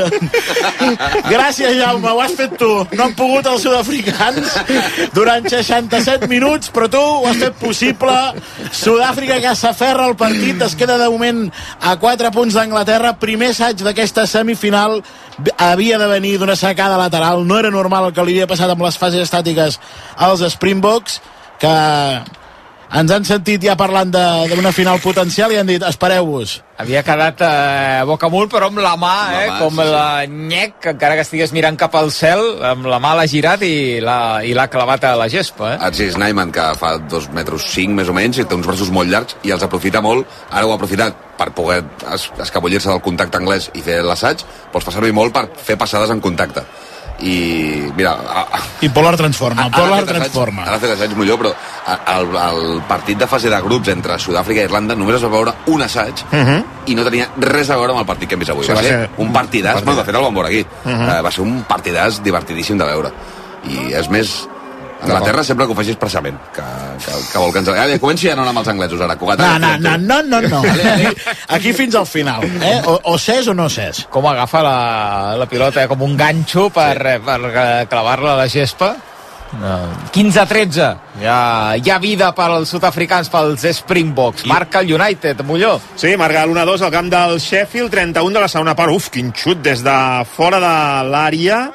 Gràcies, Jaume, ho has fet tu. No han pogut els sud-africans durant seixanta-set minuts, però tu ho has fet possible. Sud-àfrica que s'aferra al partit, es queda de moment a quatre punts d'Anglaterra. Primer assaig d'aquesta semifinal, havia de venir d'una sacada lateral, no era normal el que li havia passat amb les fases estàtiques als Springboks, que ens han sentit ja parlant d'una final potencial i han dit, espereu-vos. Havia quedat eh, boca amunt, però amb la mà, eh, mà, com sí, sí. la nyec, encara que estigués mirant cap al cel, amb la mà l'ha girat i l'ha clavat a la gespa. Eh? Atzi Snyman, que fa dos metres cinc més o menys, i té uns braços molt llargs i els aprofita molt. Ara ho ha aprofitat per poder es escapollir-se del contacte anglès i fer l'assaig, però es fa servir molt per fer passades en contacte. I mira a, a, i Pollard transforma, Pollard transforma ara ha fet assaig millor, però el, el partit de fase de grups entre Sud-àfrica i Irlanda només es va veure un assaig uh -huh. i no tenia res a veure amb el partit que hem vist avui. Sí, va, va ser, ser un partidàs, un partidàs. No, de fet el vam veure aquí. Uh -huh. uh, va ser un partidàs divertidíssim de veure, i és més, Anglaterra sempre que ho faci expressament, que, que, que vol que ens... Ja, comenci a no anar amb els anglesos ara, Cugat. No, no, no, no, no, no. Aquí fins al final, eh? O, o ses o no ses. Com agafa la, la pilota, eh? Com un ganxo per, sí. per clavar-la a la gespa. quinze a tretze. Ja, hi ha vida pels sud-africans, pels Springboks. Marca el United, Molló. Sí, marca l'u a dos al camp del Sheffield, trenta-un de la segona part. Uf, quin xut des de fora de l'àrea.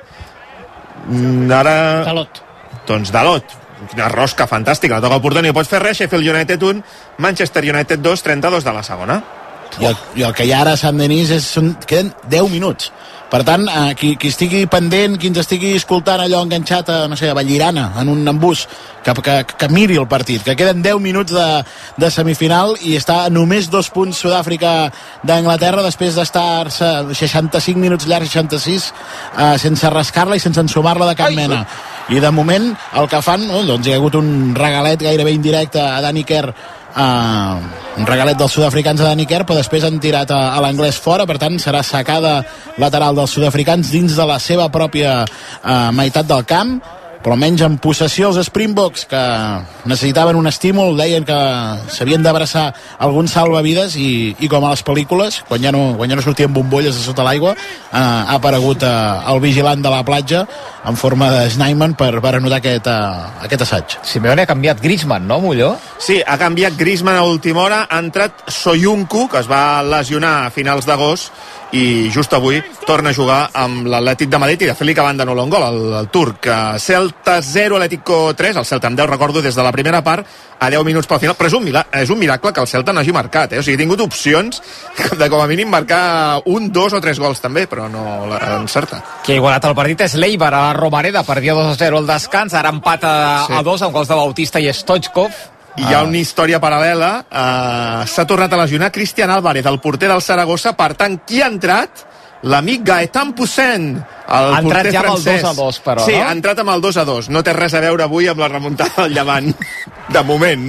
Ara... Dalot. Doncs Dalot, una rosca fantàstica, la toca al porter, no hi pots fer res. Sheffield United un, Manchester United dos, trenta-dos de la segona. I el, i el que hi ha ara a Sant Denis és, són, queden deu minuts. Per tant, eh, qui, qui estigui pendent, qui ens estigui escoltant allò enganxat a, no sé, a Vallirana, en un embús, que, que, que miri el partit, que queden deu minuts de, de semifinal i està a només dos punts Sud-àfrica d'Anglaterra després d'estar-se seixanta-cinc minuts llargs, seixanta-sis, eh, sense rascar-la i sense ensumar-la de cap mena. I de moment el que fan, oh, doncs hi ha hagut un regalet gairebé indirecte a Danny Kerr, uh, un regalet dels sud-africans a Danny Kerr, però després han tirat a, a l'anglès fora, per tant serà sacada lateral dels sud-africans dins de la seva pròpia uh, meitat del camp, però almenys en possessió els Springboks, que necessitaven un estímul, deien que s'havien d'abraçar alguns salvavides i, i com a les pel·lícules, quan ja no, quan ja no sortien bombolles de sota l'aigua, eh, ha aparegut eh, el vigilant de la platja en forma de Snyman per, per anotar aquest, eh, aquest assaig. Simeone ha canviat Griezmann, no, Molló? Sí, ha canviat Griezmann a última hora, ha entrat Soyuncu, que es va lesionar a finals d'agost, i just avui torna a jugar amb l'Atlètic de Madrid, i de fet li acaben d'anul·lar un gol el, el turc. Celta zero, Atlético tres, el Celta amb deu, recordo, des de la primera part a deu minuts pel final, però és un, és un miracle que el Celta no hagi marcat, eh? O sigui, ha tingut opcions de com a mínim marcar un, dos o tres gols també, però no l'ha encertat. Qui ha igualat el partit és l'Eibar a la Romareda, perdia dos a zero al descans, ara empata sí. a dos amb gols de Bautista i Stoichkov. I hi ha una història paral·lela, uh, s'ha tornat a lesionar Cristian Álvarez, el porter del Saragossa, per tant, qui ha entrat? L'amic Gaetan Poussin, el ha porter ja francès. Ha entrat ja amb el dos a dos, però, sí, no? ha entrat amb el dos a dos, no té res a veure avui amb la remuntada del Llevant, de moment.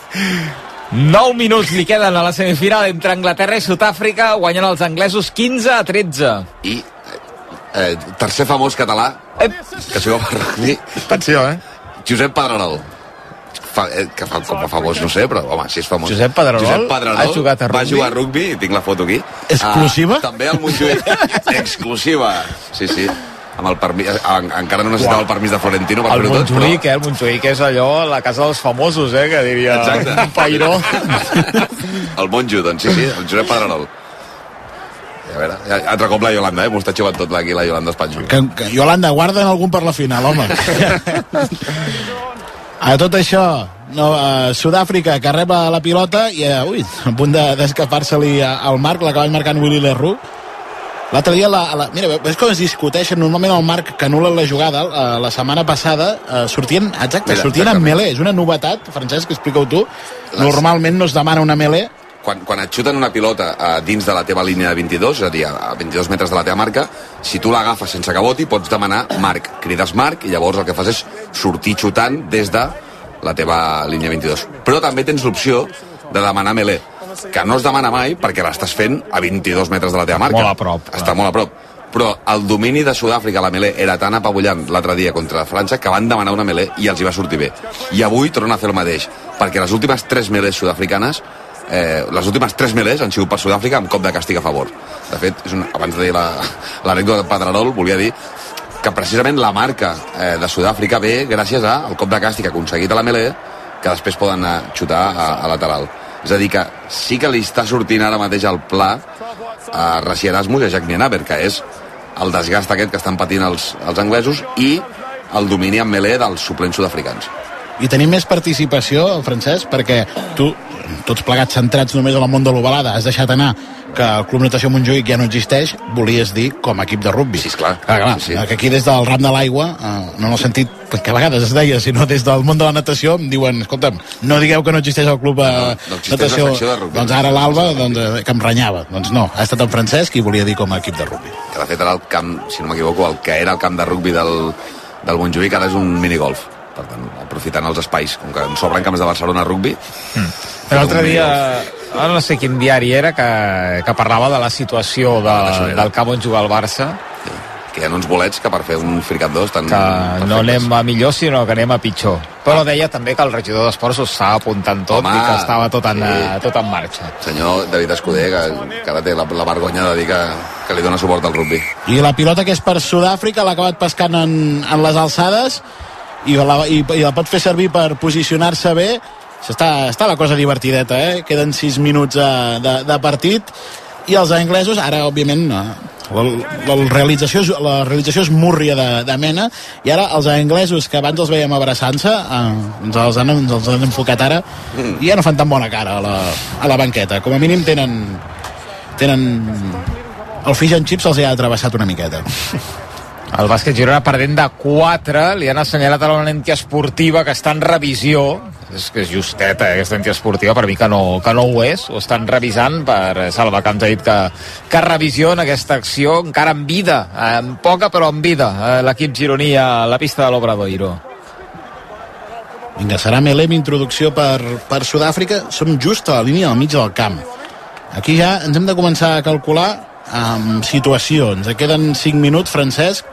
nou minuts li queden a la semifinal entre Anglaterra i Sud-àfrica, guanyen els anglesos quinze a tretze. I eh, tercer famós català eh. que juga per rugby. Atenció, eh? Josep Pedrerol. Fa, eh, que fa com a famós, no sé, però home, si és famós. Josep Pedrerol, Josep Pedrerol ha jugat a rugby. Va jugar a rugby, i tinc la foto aquí. Exclusiva? Uh, també al Montjuïc. Exclusiva. Sí, sí. Amb el permís, en, encara no necessitava el permís de Florentino per fer-ho tot, però... eh? El Montjuïc és allò, la casa dels famosos, eh? Que diria exacte. Un pairó. El Monjo, doncs sí, sí, el Josep Pedrerol. A veure, altre cop la Yolanda, eh? M'ho està jugant tot aquí, la Yolanda Espanyo. Que, que Yolanda, guarden algun per la final, home. A tot això, no, uh, Sud-àfrica que rep la pilota i uh, ui, a punt d'escapar-se-li de, al Marc, l'acabant marcant Willy Leroux. L'altre dia, la, la, mira, veus com es discuteixen? Normalment el Marc que anul·la la jugada, uh, la setmana passada, uh, sortien, exacte, mira, sortien en melé. És una novetat, Francesc, explica-ho tu. Les... Normalment no es demana una melé. Quan, quan et xuten una pilota a dins de la teva línia de vint-i-dos, és a dir, a vint-i-dos metres de la teva marca, si tu l'agafes sense que voti, pots demanar marc. Crides marc i llavors el que fas és sortir xutant des de la teva línia vint-i-dos. Però també tens l'opció de demanar melé, que no es demana mai perquè l'estàs fent a vint-i-dos metres de la teva marca. Molt a prop. Està molt a prop. però el domini de Sud-àfrica a la melé era tan apabullant l'altre dia contra França que van demanar una melé i els hi va sortir bé. I avui tornen a fer el mateix, perquè les últimes tres melés sud-africanes, eh, les últimes tres melés han sigut per Sud-àfrica amb cop de càstig a favor. De fet, és una, abans de dir l'anècdota la, de Pedrerol, volia dir que precisament la marca eh, de Sud-àfrica ve gràcies al cop de càstig aconseguit a la melé, que després poden anar xutar a, a lateral. És a dir, que sí que li està sortint ara mateix el pla a Rassi Erasmus i a Jack Nienaber, que és el desgast aquest que estan patint els, els anglesos i el domini en melé dels suplents sud-africans. I tenim més participació, Francesc, perquè tu, tots plegats centrats només en el món de l'ovalada, has deixat anar que el Club Natació Montjuïc ja no existeix, volies dir com a equip de rugbi. Sí, esclar. Ah, clar, sí, sí. Que aquí des del ram de l'aigua, eh, no en el sentit que a vegades es deia, sinó des del món de la natació, em diuen, escolta'm, no digueu que no existeix el Club eh, no, no Natació, de rugbi, doncs ara l'Alba, doncs, eh, que em renyava. Doncs no, ha estat en Francesc i volia dir com a equip de rugbi. Que de fet era el camp, si no m'equivoco, el que era el camp de rugbi del, del Montjuïc ara és un minigolf. Per tant, aprofitant els espais, com que en sobren camps de Barcelona rugbi. Mm. L'altre dia, ara no sé quin diari era, que, que parlava de la situació de, del camp on juga el Barça. Sí. Que hi ha uns bolets que per fer un fricat dos estan que perfectes. No anem a millor, sinó que anem a pitjor. Però ah. deia també que el regidor d'Esports ho estava apuntant tot. Home, i que estava tot en, sí. tot en marxa. Senyor David Escudé, que, que ara té la, la vergonya de dir que, que li dona suport al rugbi. I la pilota que és per Sud-àfrica l'ha acabat pescant en, en les alçades i la, i, i la pot fer servir per posicionar-se bé. Està, està la cosa divertideta, eh? Queden sis minuts de, de, de partit i els anglesos, ara òbviament la, la, realització, és, la realització és múrria de, de mena, i ara els anglesos que abans els veiem abraçant-se eh, ens, els han, ens els han enfocat ara i ja no fan tan bona cara a la, a la banqueta. Com a mínim tenen tenen el fish and chips els hi ha travessat una miqueta. El bàsquet Girona perdent de quatre, li han assenyalat a una entitat esportiva que està en revisió. És que és justeta, eh, aquesta entitat esportiva, per mi que no, que no ho és. Ho estan revisant per Salva Camps ha dit que, que revisió en aquesta acció encara en vida, en poca però en vida, l'equip gironí a la pista de l'Obradoiro. Vinga, serà Melé amb introducció per, per Sud-àfrica. Som just a la línia del mig del camp. Aquí ja ens hem de començar a calcular amb situacions. Queden cinc minuts, Francesc,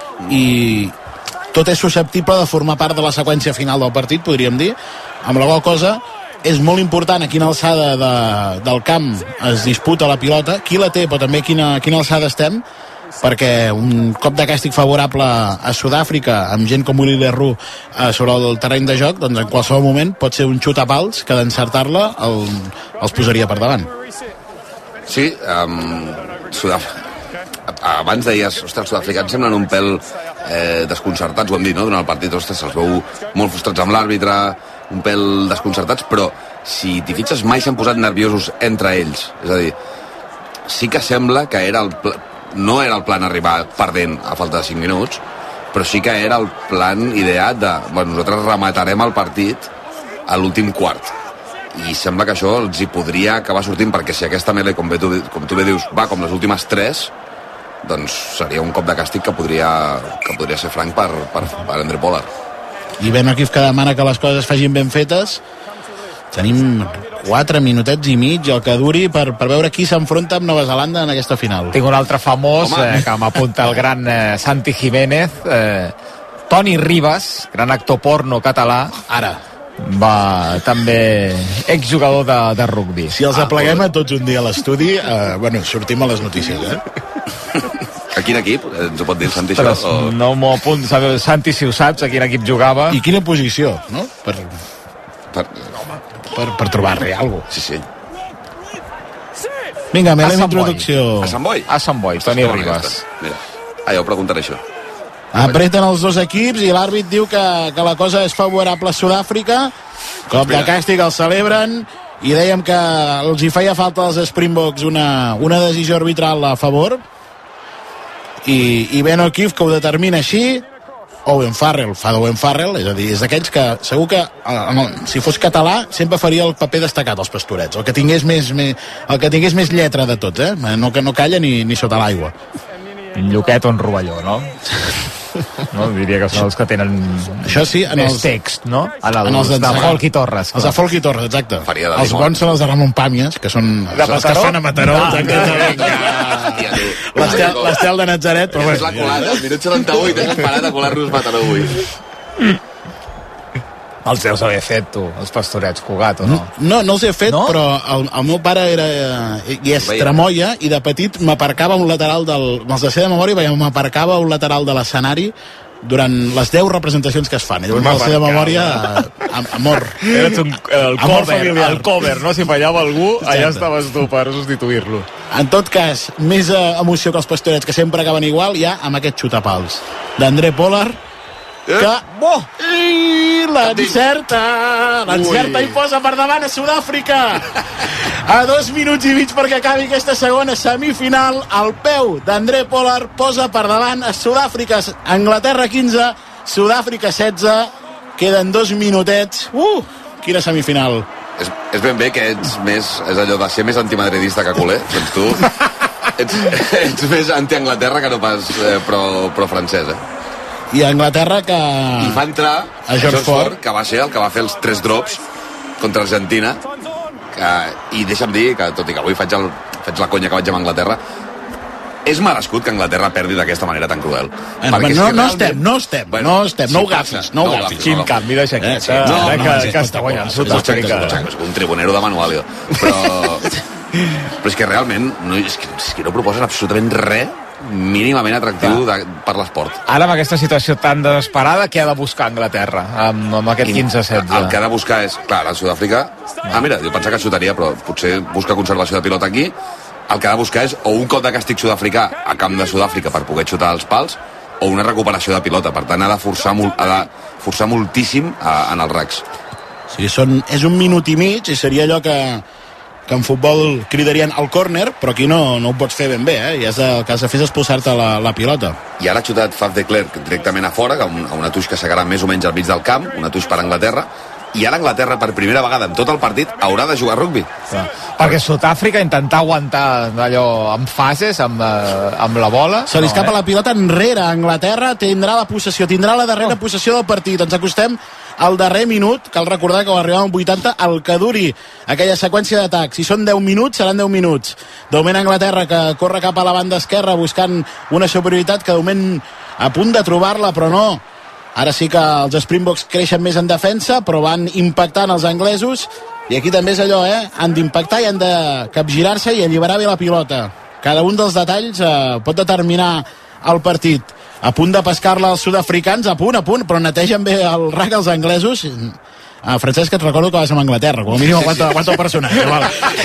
i tot és susceptible de formar part de la seqüència final del partit, podríem dir. Amb la qual cosa és molt important a quina alçada de, del camp es disputa la pilota, qui la té, però també a quina, a quina alçada estem, perquè un cop de càstig favorable a Sud-àfrica amb gent com Willy Leroux eh, sobre el terreny de joc, doncs en qualsevol moment pot ser un xut a pals que d'encertar-la el, els posaria per davant. Sí, um, Sud-àfrica abans deies, ostres, els sud-africans semblen un pèl eh, desconcertats, ho hem dit, no?, durant el partit, ostres, se'ls veu molt frustrats amb l'àrbitre, un pèl desconcertats, però si t'hi fixes mai s'han posat nerviosos entre ells, és a dir, sí que sembla que era el pla... no era el plan arribar perdent a falta de cinc minuts, però sí que era el plan ideat de, bueno, nosaltres rematarem el partit a l'últim quart, i sembla que això els hi podria acabar sortint, perquè si aquesta Melé, com, tu, com tu bé dius, va com les últimes tres, doncs seria un cop de càstig que podria, que podria ser franc per, per, per Andre Pollard. I Ben O'Keefe que demana que les coses es facin ben fetes. Tenim quatre minutets i mig, el que duri, per, per veure qui s'enfronta amb Nova Zelanda en aquesta final. Tinc un altre famós, eh, que m'apunta el gran eh, Santi Jiménez, eh, Toni Ribas, gran actor porno català. Ara va també exjugador de, de rugbi. Si els ah, apleguem a tots un dia a l'estudi, eh, bueno, sortim a les notícies, eh? A quin equip? Ens ho pot dir el Santi, això? O... No m'ho apunt, Santi, si ho saps, a quin equip jugava. I quina posició, no? Per, per... per, per trobar-li alguna cosa. Sí, sí. Vinga, me l'hem introducció. A Sant Boi? A Sant Boi, Toni Ribas. Mira, ah, ja ho preguntaré això. Apreten els dos equips i l'àrbit diu que, que la cosa és favorable a Sud-àfrica. Cop de càstig, el celebren, i dèiem que els hi feia falta als Springboks una, una decisió arbitral a favor, i, i Ben O'Keefe que ho determina així. Owen Farrell fa d'Owen Farrell, és a dir, és d'aquells que segur que eh, si fos català sempre faria el paper destacat als Pastorets, el que tingués més, més, el que tingués més lletra de tots, eh? No, que no calla ni, ni sota l'aigua. Un lluquet o un rovelló, no? no? Diria que són els que tenen això sí, en més els, text, no? En els, en els de Folk i Torres. Els de Folk i Torres, exacte. Faria de Els limó. bons són els de Ramon Pàmies, que són De els que Mataró? fan a Mataró. Ah, Exacte. L'estel L'estel de Natzaret, però És la bueno. colada, al minut setanta-vuit, és parat a colar-nos Mataró avui. Els deus haver fet, tu, els pastorets Cugat, o no? No, no els he fet, No? però el, el meu pare era eh, i és tramoia, i de petit m'aparcava un lateral del... Me'ls de ser de memòria, perquè m'aparcava un lateral de l'escenari durant les deu representacions que es fan. I llavors me'ls sé de memòria eh, am- amor. Eres un, el Amor cover, familiar. el cover, no? Si fallava algú, allà Exacte. estaves tu per substituir-lo. En tot cas, més eh, emoció que els pastorets, que sempre acaben igual, hi ha amb aquest xutapals d'André Pollard, que... Bo! I l'encerta! L'encerta i posa per davant a Sud-àfrica! A dos minuts i mig perquè acabi aquesta segona semifinal, al peu d'André Pollard posa per davant a Sud-àfrica. Anglaterra quinze, Sud-àfrica setze, queden dos minutets. Uh! Quina semifinal! És, és ben bé que ets més... És allò de ser més antimadridista que culer. Doncs tu ets, ets més anti-Anglaterra que no pas eh, pro, pro francès, eh? I Anglaterra que... I fa entrar a George Ford, que va ser el que va fer els tres drops contra Argentina, que, i deixa'm dir que, tot i que avui faig, el, faig la conya que vaig amb Anglaterra, és merescut que Anglaterra perdi d'aquesta manera tan cruel. Eh, no, no, no estem, no estem, no estem, no ho agafis, no ho agafis. Quin canvi de xaqueta, Eh, sí, no, ara no, que, és que està guanyant Sud-àfrica. És un tribunero de Manualio. Però, però és que realment no, és que, és que no proposen absolutament res mínimament atractiu de, per l'esport. Ara, amb aquesta situació tan desesperada, què ha de buscar Anglaterra amb, amb aquest quinze setze? El que ha de buscar és, clar, a Sud-àfrica... Ah, mira, jo pensava que xutaria, però potser busca conservació de pilota aquí. El que ha de buscar és o un cop de càstig sud-africà a camp de Sud-àfrica per poder xutar els pals, o una recuperació de pilota. Per tant, ha de forçar, molt, ha de forçar moltíssim a, en els racks. Sí, són, és un minut i mig i seria allò que, que en futbol cridarien al córner, però aquí no, no ho pots fer ben bé, eh? I has de, el que has de fer és expulsar-te la, la pilota. I ara ha xutat Faf de Klerk directament a fora, a un, a una tuix que s'agarà més o menys al mig del camp, una tuix per Anglaterra, i ara Anglaterra, per primera vegada en tot el partit, haurà de jugar a rugbi. Clar. Perquè Sud-àfrica intentar aguantar allò en fases, amb, eh, amb la bola... Se li no, escapa eh? la pilota enrere. Anglaterra tindrà la possessió, tindrà la darrera oh. possessió del partit. Ens acostem al darrer minut, cal recordar que ho arribàvem vuitanta, el que duri aquella seqüència d'atacs. Si són deu minuts, seran deu minuts. De moment Anglaterra, que corre cap a la banda esquerra buscant una superioritat que de moment a punt de trobar-la, però no. Ara sí que els Springboks creixen més en defensa, però van impactant els anglesos, i aquí també és allò, eh? Han d'impactar i han de capgirar-se i alliberar bé la pilota. Cada un dels detalls eh, pot determinar el partit. A punt de pescar-la els sud-africans, a punt, a punt, però netegen bé el rac els anglesos. Ah, Francesc, et recordo que vas amb Anglaterra, com a mínim aguanta, aguanta el personatge. Val.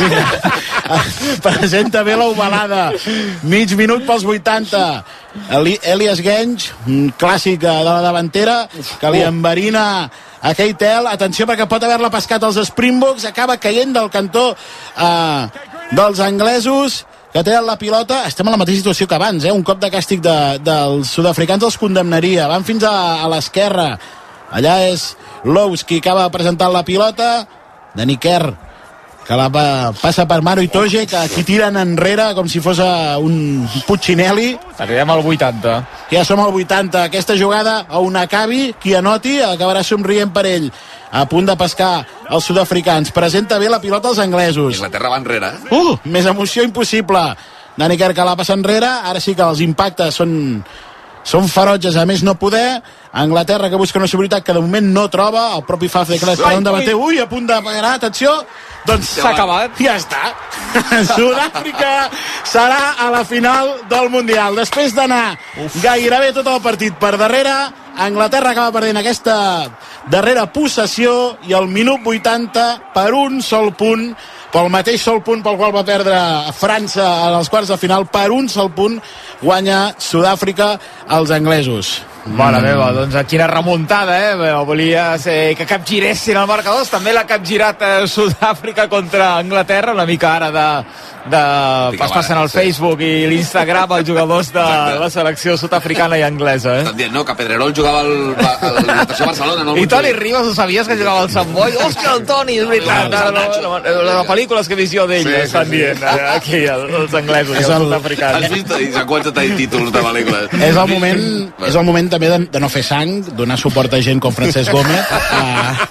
Presenta bé l'ovalada. Mig minut pels vuitanta. Eli Elias Genç, un clàssic de la davantera, que li enverina a Keitel. Atenció, perquè pot haver-la pescat els Springboks. Acaba caient del cantó eh, dels anglesos, que tenen la pilota. Estem en la mateixa situació que abans, eh? Un cop de càstig de, dels sud-africans els condemnaria. Van fins a, a l'esquerra. Allà és Lous qui acaba presentant la pilota. Dani Kerr, que la pa, passa per Maro Itoje, que aquí tiren enrere com si fos un Puccinelli. Arribem al vuitanta. Que ja som al vuitanta. Aquesta jugada, on acabi, qui anoti, acabarà somrient per ell. A punt de pescar els sud-africans. Presenta bé la pilota als anglesos. Anglaterra va enrere. Uh, més emoció impossible. Dani Kerr, que la passa enrere. Ara sí que els impactes són... són ferotges, a més no poder. Anglaterra, que busca una seguretat que de moment no troba. El propi Faf de Klerk per un davanter. Ui, a punt de pagar, atenció. Doncs s'ha acabat. Ja està. Sud-àfrica serà a la final del Mundial. Després d'anar gairebé tot el partit per darrere, Anglaterra acaba perdent aquesta darrera possessió i al minut vuitanta, per un sol punt, pel mateix sol punt pel qual va perdre França en els quarts de final, per un sol punt guanya Sud-àfrica als anglesos. Mare meva, doncs quina remuntada, eh? Volia ser que capgiressin el marcador. També l'ha capgirat eh, Sud-àfrica contra Anglaterra, una mica ara de, de passar-se al Facebook i l'Instagram els jugadors de la selecció sud-africana i anglesa, eh? Estan dient, no, que Pedrerol jugava al, al, al Natació Barcelona. No I Toni Ribas, ho sabies que jugava al Sant Boi? Hòstia, el Toni, és veritat. Les pel·lícules que he vist jo d'ell, Sí, estan sí, sí. dient eh, aquí, els anglesos i És els el- Has sud-africans. vist? I ja quants de títols de pel·lícules. És el moment, és el moment també de, de no fer sang, donar suport a gent com Francesc Gómez. Uh,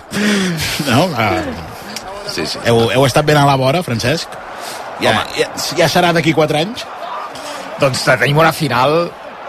no, uh, sí, sí. Heu, heu estat ben a la vora, Francesc? Ja, ja, ja serà d'aquí quatre anys? Doncs tenim una final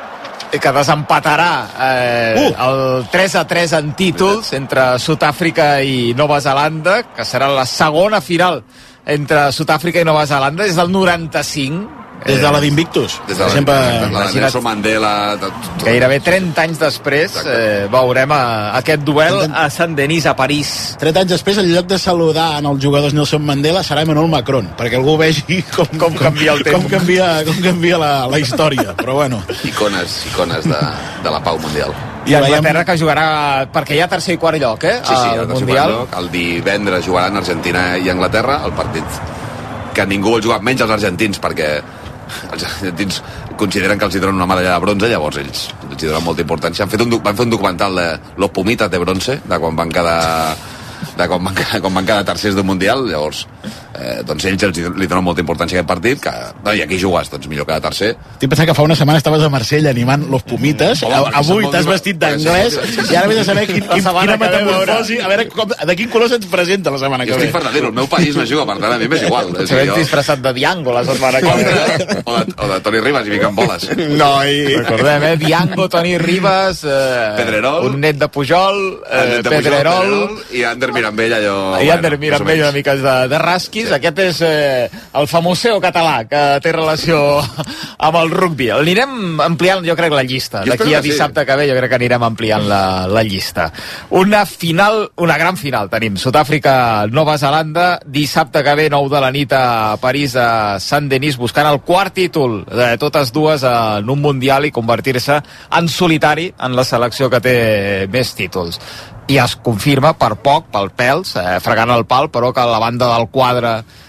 que desempatarà eh, uh. el tres a tres en títols entre Sud-àfrica i Nova Zelanda, que serà la segona final entre Sud-àfrica i Nova Zelanda des del noranta-cinc. Des de la d'Invictus. Des de la, sempre... la de Nelson Mandela. Tot, tot. Gairebé trenta anys després eh, veurem a, aquest duel a Saint-Denis, a París. trenta anys després, en lloc de saludar en els jugadors Nelson Mandela, serà Emmanuel Macron, perquè algú vegi com, com, com canvia el temps. Com canvia, com canvia la, la història. Però bueno. Icones, icones de, de la pau mundial. I Anglaterra que jugarà, perquè hi ha tercer i quart lloc, eh? Sí, sí, el el Mundial. Lloc. El divendres jugaran Argentina i Anglaterra, el partit que ningú vol jugar, menys els argentins, perquè els argentins consideren que els hi donen una medalla de bronze, llavors ells els hi donen molta importància. Han fet un, van fer un documental de Los Pumitas de bronze, de quan van quedar de quan van, quan van quedar tercers d'un mundial, llavors eh, doncs ells els, li donen molta importància a aquest partit, que, no, i aquí jugues, doncs millor quedar tercer. Estic pensant que fa una setmana estaves a Marsella animant Los Pumitas. Home, avui t'has vestit d'anglès i ara vés a saber quin, quin, quina metamorfosi, a veure com, de quin color se'ns presenta la setmana que ve. Jo estic verdadero, el meu país no juga, per tant a mi m'és igual. Potser vens disfressat de Diango la setmana que ve. O de, o de Toni Ribas i ficant boles. No, i recordem, eh? Diango, Toni Ribas, eh, Pedrerol, un net de Pujol, eh, de Pedrerol, Pujol, i Ander Mirambell allò... I Ander Mirambell una mica de, de rasquis. Sí. Aquest és eh, el famoseo català que té relació amb el rugby. Anirem ampliant, jo crec, la llista. D'aquí a dissabte sí. que ve jo crec que anirem ampliant la, la llista. Una final, una gran final tenim. Sud-àfrica, Nova Zelanda, dissabte que ve, nou de la nit a París, a Saint-Denis, buscant el quart títol de totes dues en un mundial i convertir-se en solitari en la selecció que té més títols. I es confirma per poc, pel pèls, eh, fregant el pal, però que la banda del quadre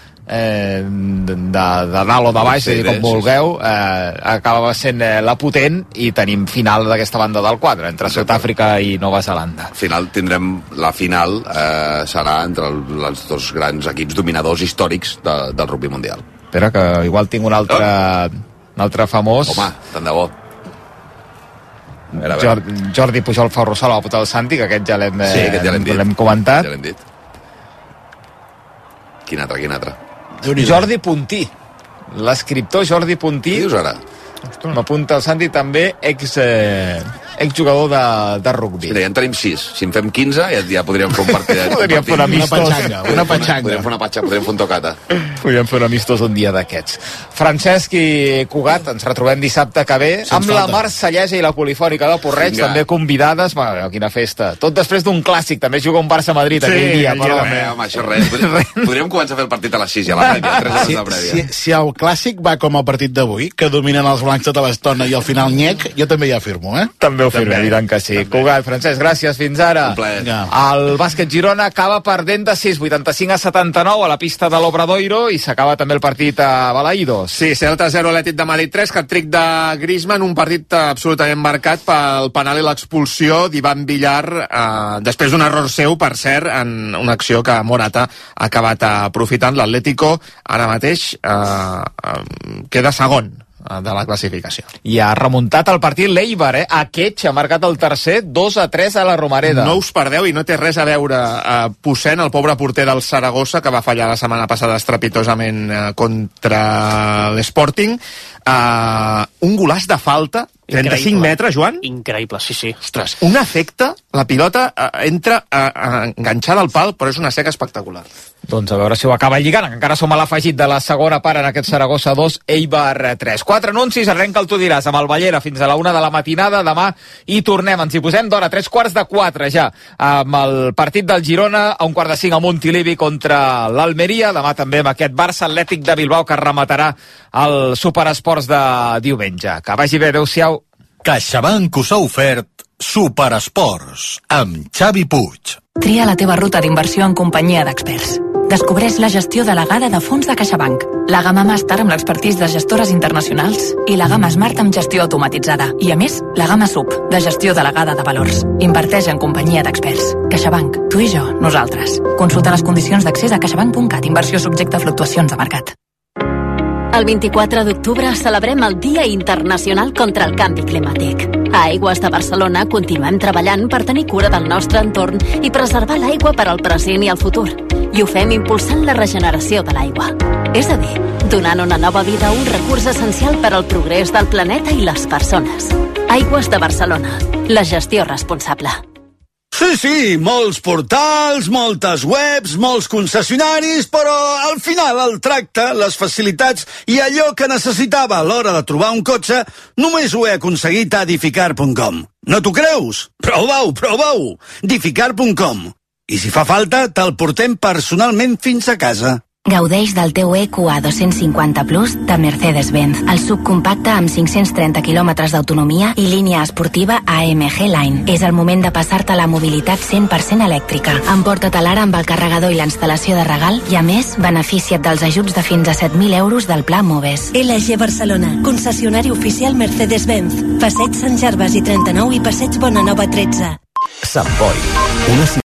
eh, de, de dalt o de baix, sí, com vulgueu, eh, acaba sent eh, la potent, i tenim final d'aquesta banda del quadre, entre Sud-àfrica i Nova Zelanda. Al final tindrem la final, eh, serà entre el, els dos grans equips dominadors històrics de, del rugby mundial. Espera, que igual tinc un altre, oh. un altre famós. Home, tant de bo. A veure, a veure. Jordi, Jordi Pujol Ferrusola va votar el Santi, que aquest ja l'hem sí, ja l'hem comentat. Ja l'hem dit. Quin altre, quin altre? Jordi Puntí, l'escriptor Jordi Puntí. Què dius ara? M'apunta el Santi, també ex, eh, exjugador de, de rugby. Mira, ja en tenim sis. Si en fem quinze, ja, ja podríem fer un partit. Podríem fer un amistós. Una patxanga. Una patxanga. Podríem fer una patxanga, podríem fer un tocata. Podríem fer un amistós un dia d'aquests. Francesc i Cugat, ens retrobem dissabte que ve, Sense amb falta. La Marsellesa i la Polifònica de Porreig, Vinga. També convidades. Bueno, quina festa. Tot després d'un clàssic, també juga un Barça-Madrid sí, aquell dia. Però... Eh, home, això res. Podríem, podríem començar a fer el partit a les sis, ja la prèvia, tres hores de prèvia. Si, si el clàssic va com el partit d'avui, que dominen els blancs tota l'estona i al final nyec, jo també ja afirmo, eh? També ho firmem, i tant que sí. També. Cugat, Francesc, gràcies, fins ara. Un plaer. Ja. El bàsquet Girona acaba perdent de sis, vuitanta-cinc a setanta-nou a la pista de l'Obradoiro, i s'acaba també el partit a Balaídos. Sí, Celta zero, Atlètic de Madrid tres, hat-trick de Griezmann, un partit absolutament marcat pel penal i l'expulsió d'Ivan Villar, eh, després d'un error seu, per cert, en una acció que Morata ha acabat aprofitant. L'Atlético ara mateix eh, eh, queda segon de la classificació. I ha remuntat el partit l'Eibar, eh? Aquest ha marcat el tercer, dos a tres a la Romareda. No us perdeu, i no té res a veure eh, Poussin, el pobre porter del Saragossa, que va fallar la setmana passada estrepitosament eh, contra l'Sporting. Eh, un golaç de falta, trenta-cinc metres, Joan? Increïble, sí, sí. Ostres, un efecte, la pilota eh, entra eh, enganxada al pal, però és una seca espectacular. Doncs a veure si ho acaba lligant. Encara som a l'afegit de la segona part en aquest Saragossa dos, Eibar tres. Quatre anuncis, arrenca el Tu diràs amb el Ballera fins a la una de la matinada. Demà hi tornem, ens hi posem d'hora, tres quarts de quatre ja, amb el partit del Girona, a un quart de cinc a Montilivi contra l'Almeria. Demà també amb aquest Barça Atlètic de Bilbao, que rematarà el Superesports de diumenge. Que vagi bé, adeu-siau. CaixaBank us ha ofert Superesports amb Xavi Puig. Tria la teva ruta d'inversió en companyia d'experts. Descobreix la gestió delegada de fons de CaixaBank, la gamma Master amb l'expertís de gestores internacionals i la gamma Smart amb gestió automatitzada. I a més, la gamma Sub, de gestió delegada de valors. Inverteix en companyia d'experts. CaixaBank, tu i jo, nosaltres. Consulta les condicions d'accés a caixabank punt cat. Inversió subjecte a fluctuacions de mercat. El vint-i-quatre d'octubre celebrem el Dia Internacional contra el Canvi Climàtic. A Aigües de Barcelona continuem treballant per tenir cura del nostre entorn i preservar l'aigua per al present i el futur. I ho fem impulsant la regeneració de l'aigua. És a dir, donant una nova vida a un recurs essencial per al progrés del planeta i les persones. Aigües de Barcelona. La gestió responsable. Sí, sí, molts portals, moltes webs, molts concessionaris, però al final el tracte, les facilitats i allò que necessitava a l'hora de trobar un cotxe només ho he aconseguit a Dificar punt com. No t'ho creus? Prova-ho, prova-ho! Dificar punt com. I si fa falta, te'l portem personalment fins a casa. Gaudeix del teu E Q A dos-cents cinquanta Plus de Mercedes-Benz, el subcompacte amb cinc-cents trenta quilòmetres d'autonomia i línia esportiva A M G Line. És el moment de passar-te a la mobilitat cent per cent elèctrica. Emporta-te-la ara amb el carregador i la instal·lació de regal i, a més, beneficia't dels ajuts de fins a set mil euros del Pla Moves. L G Barcelona, concessionari oficial Mercedes-Benz. Passeig Sant Gervasi trenta-nou i Passeig Bonanova tretze. Sant Boi, una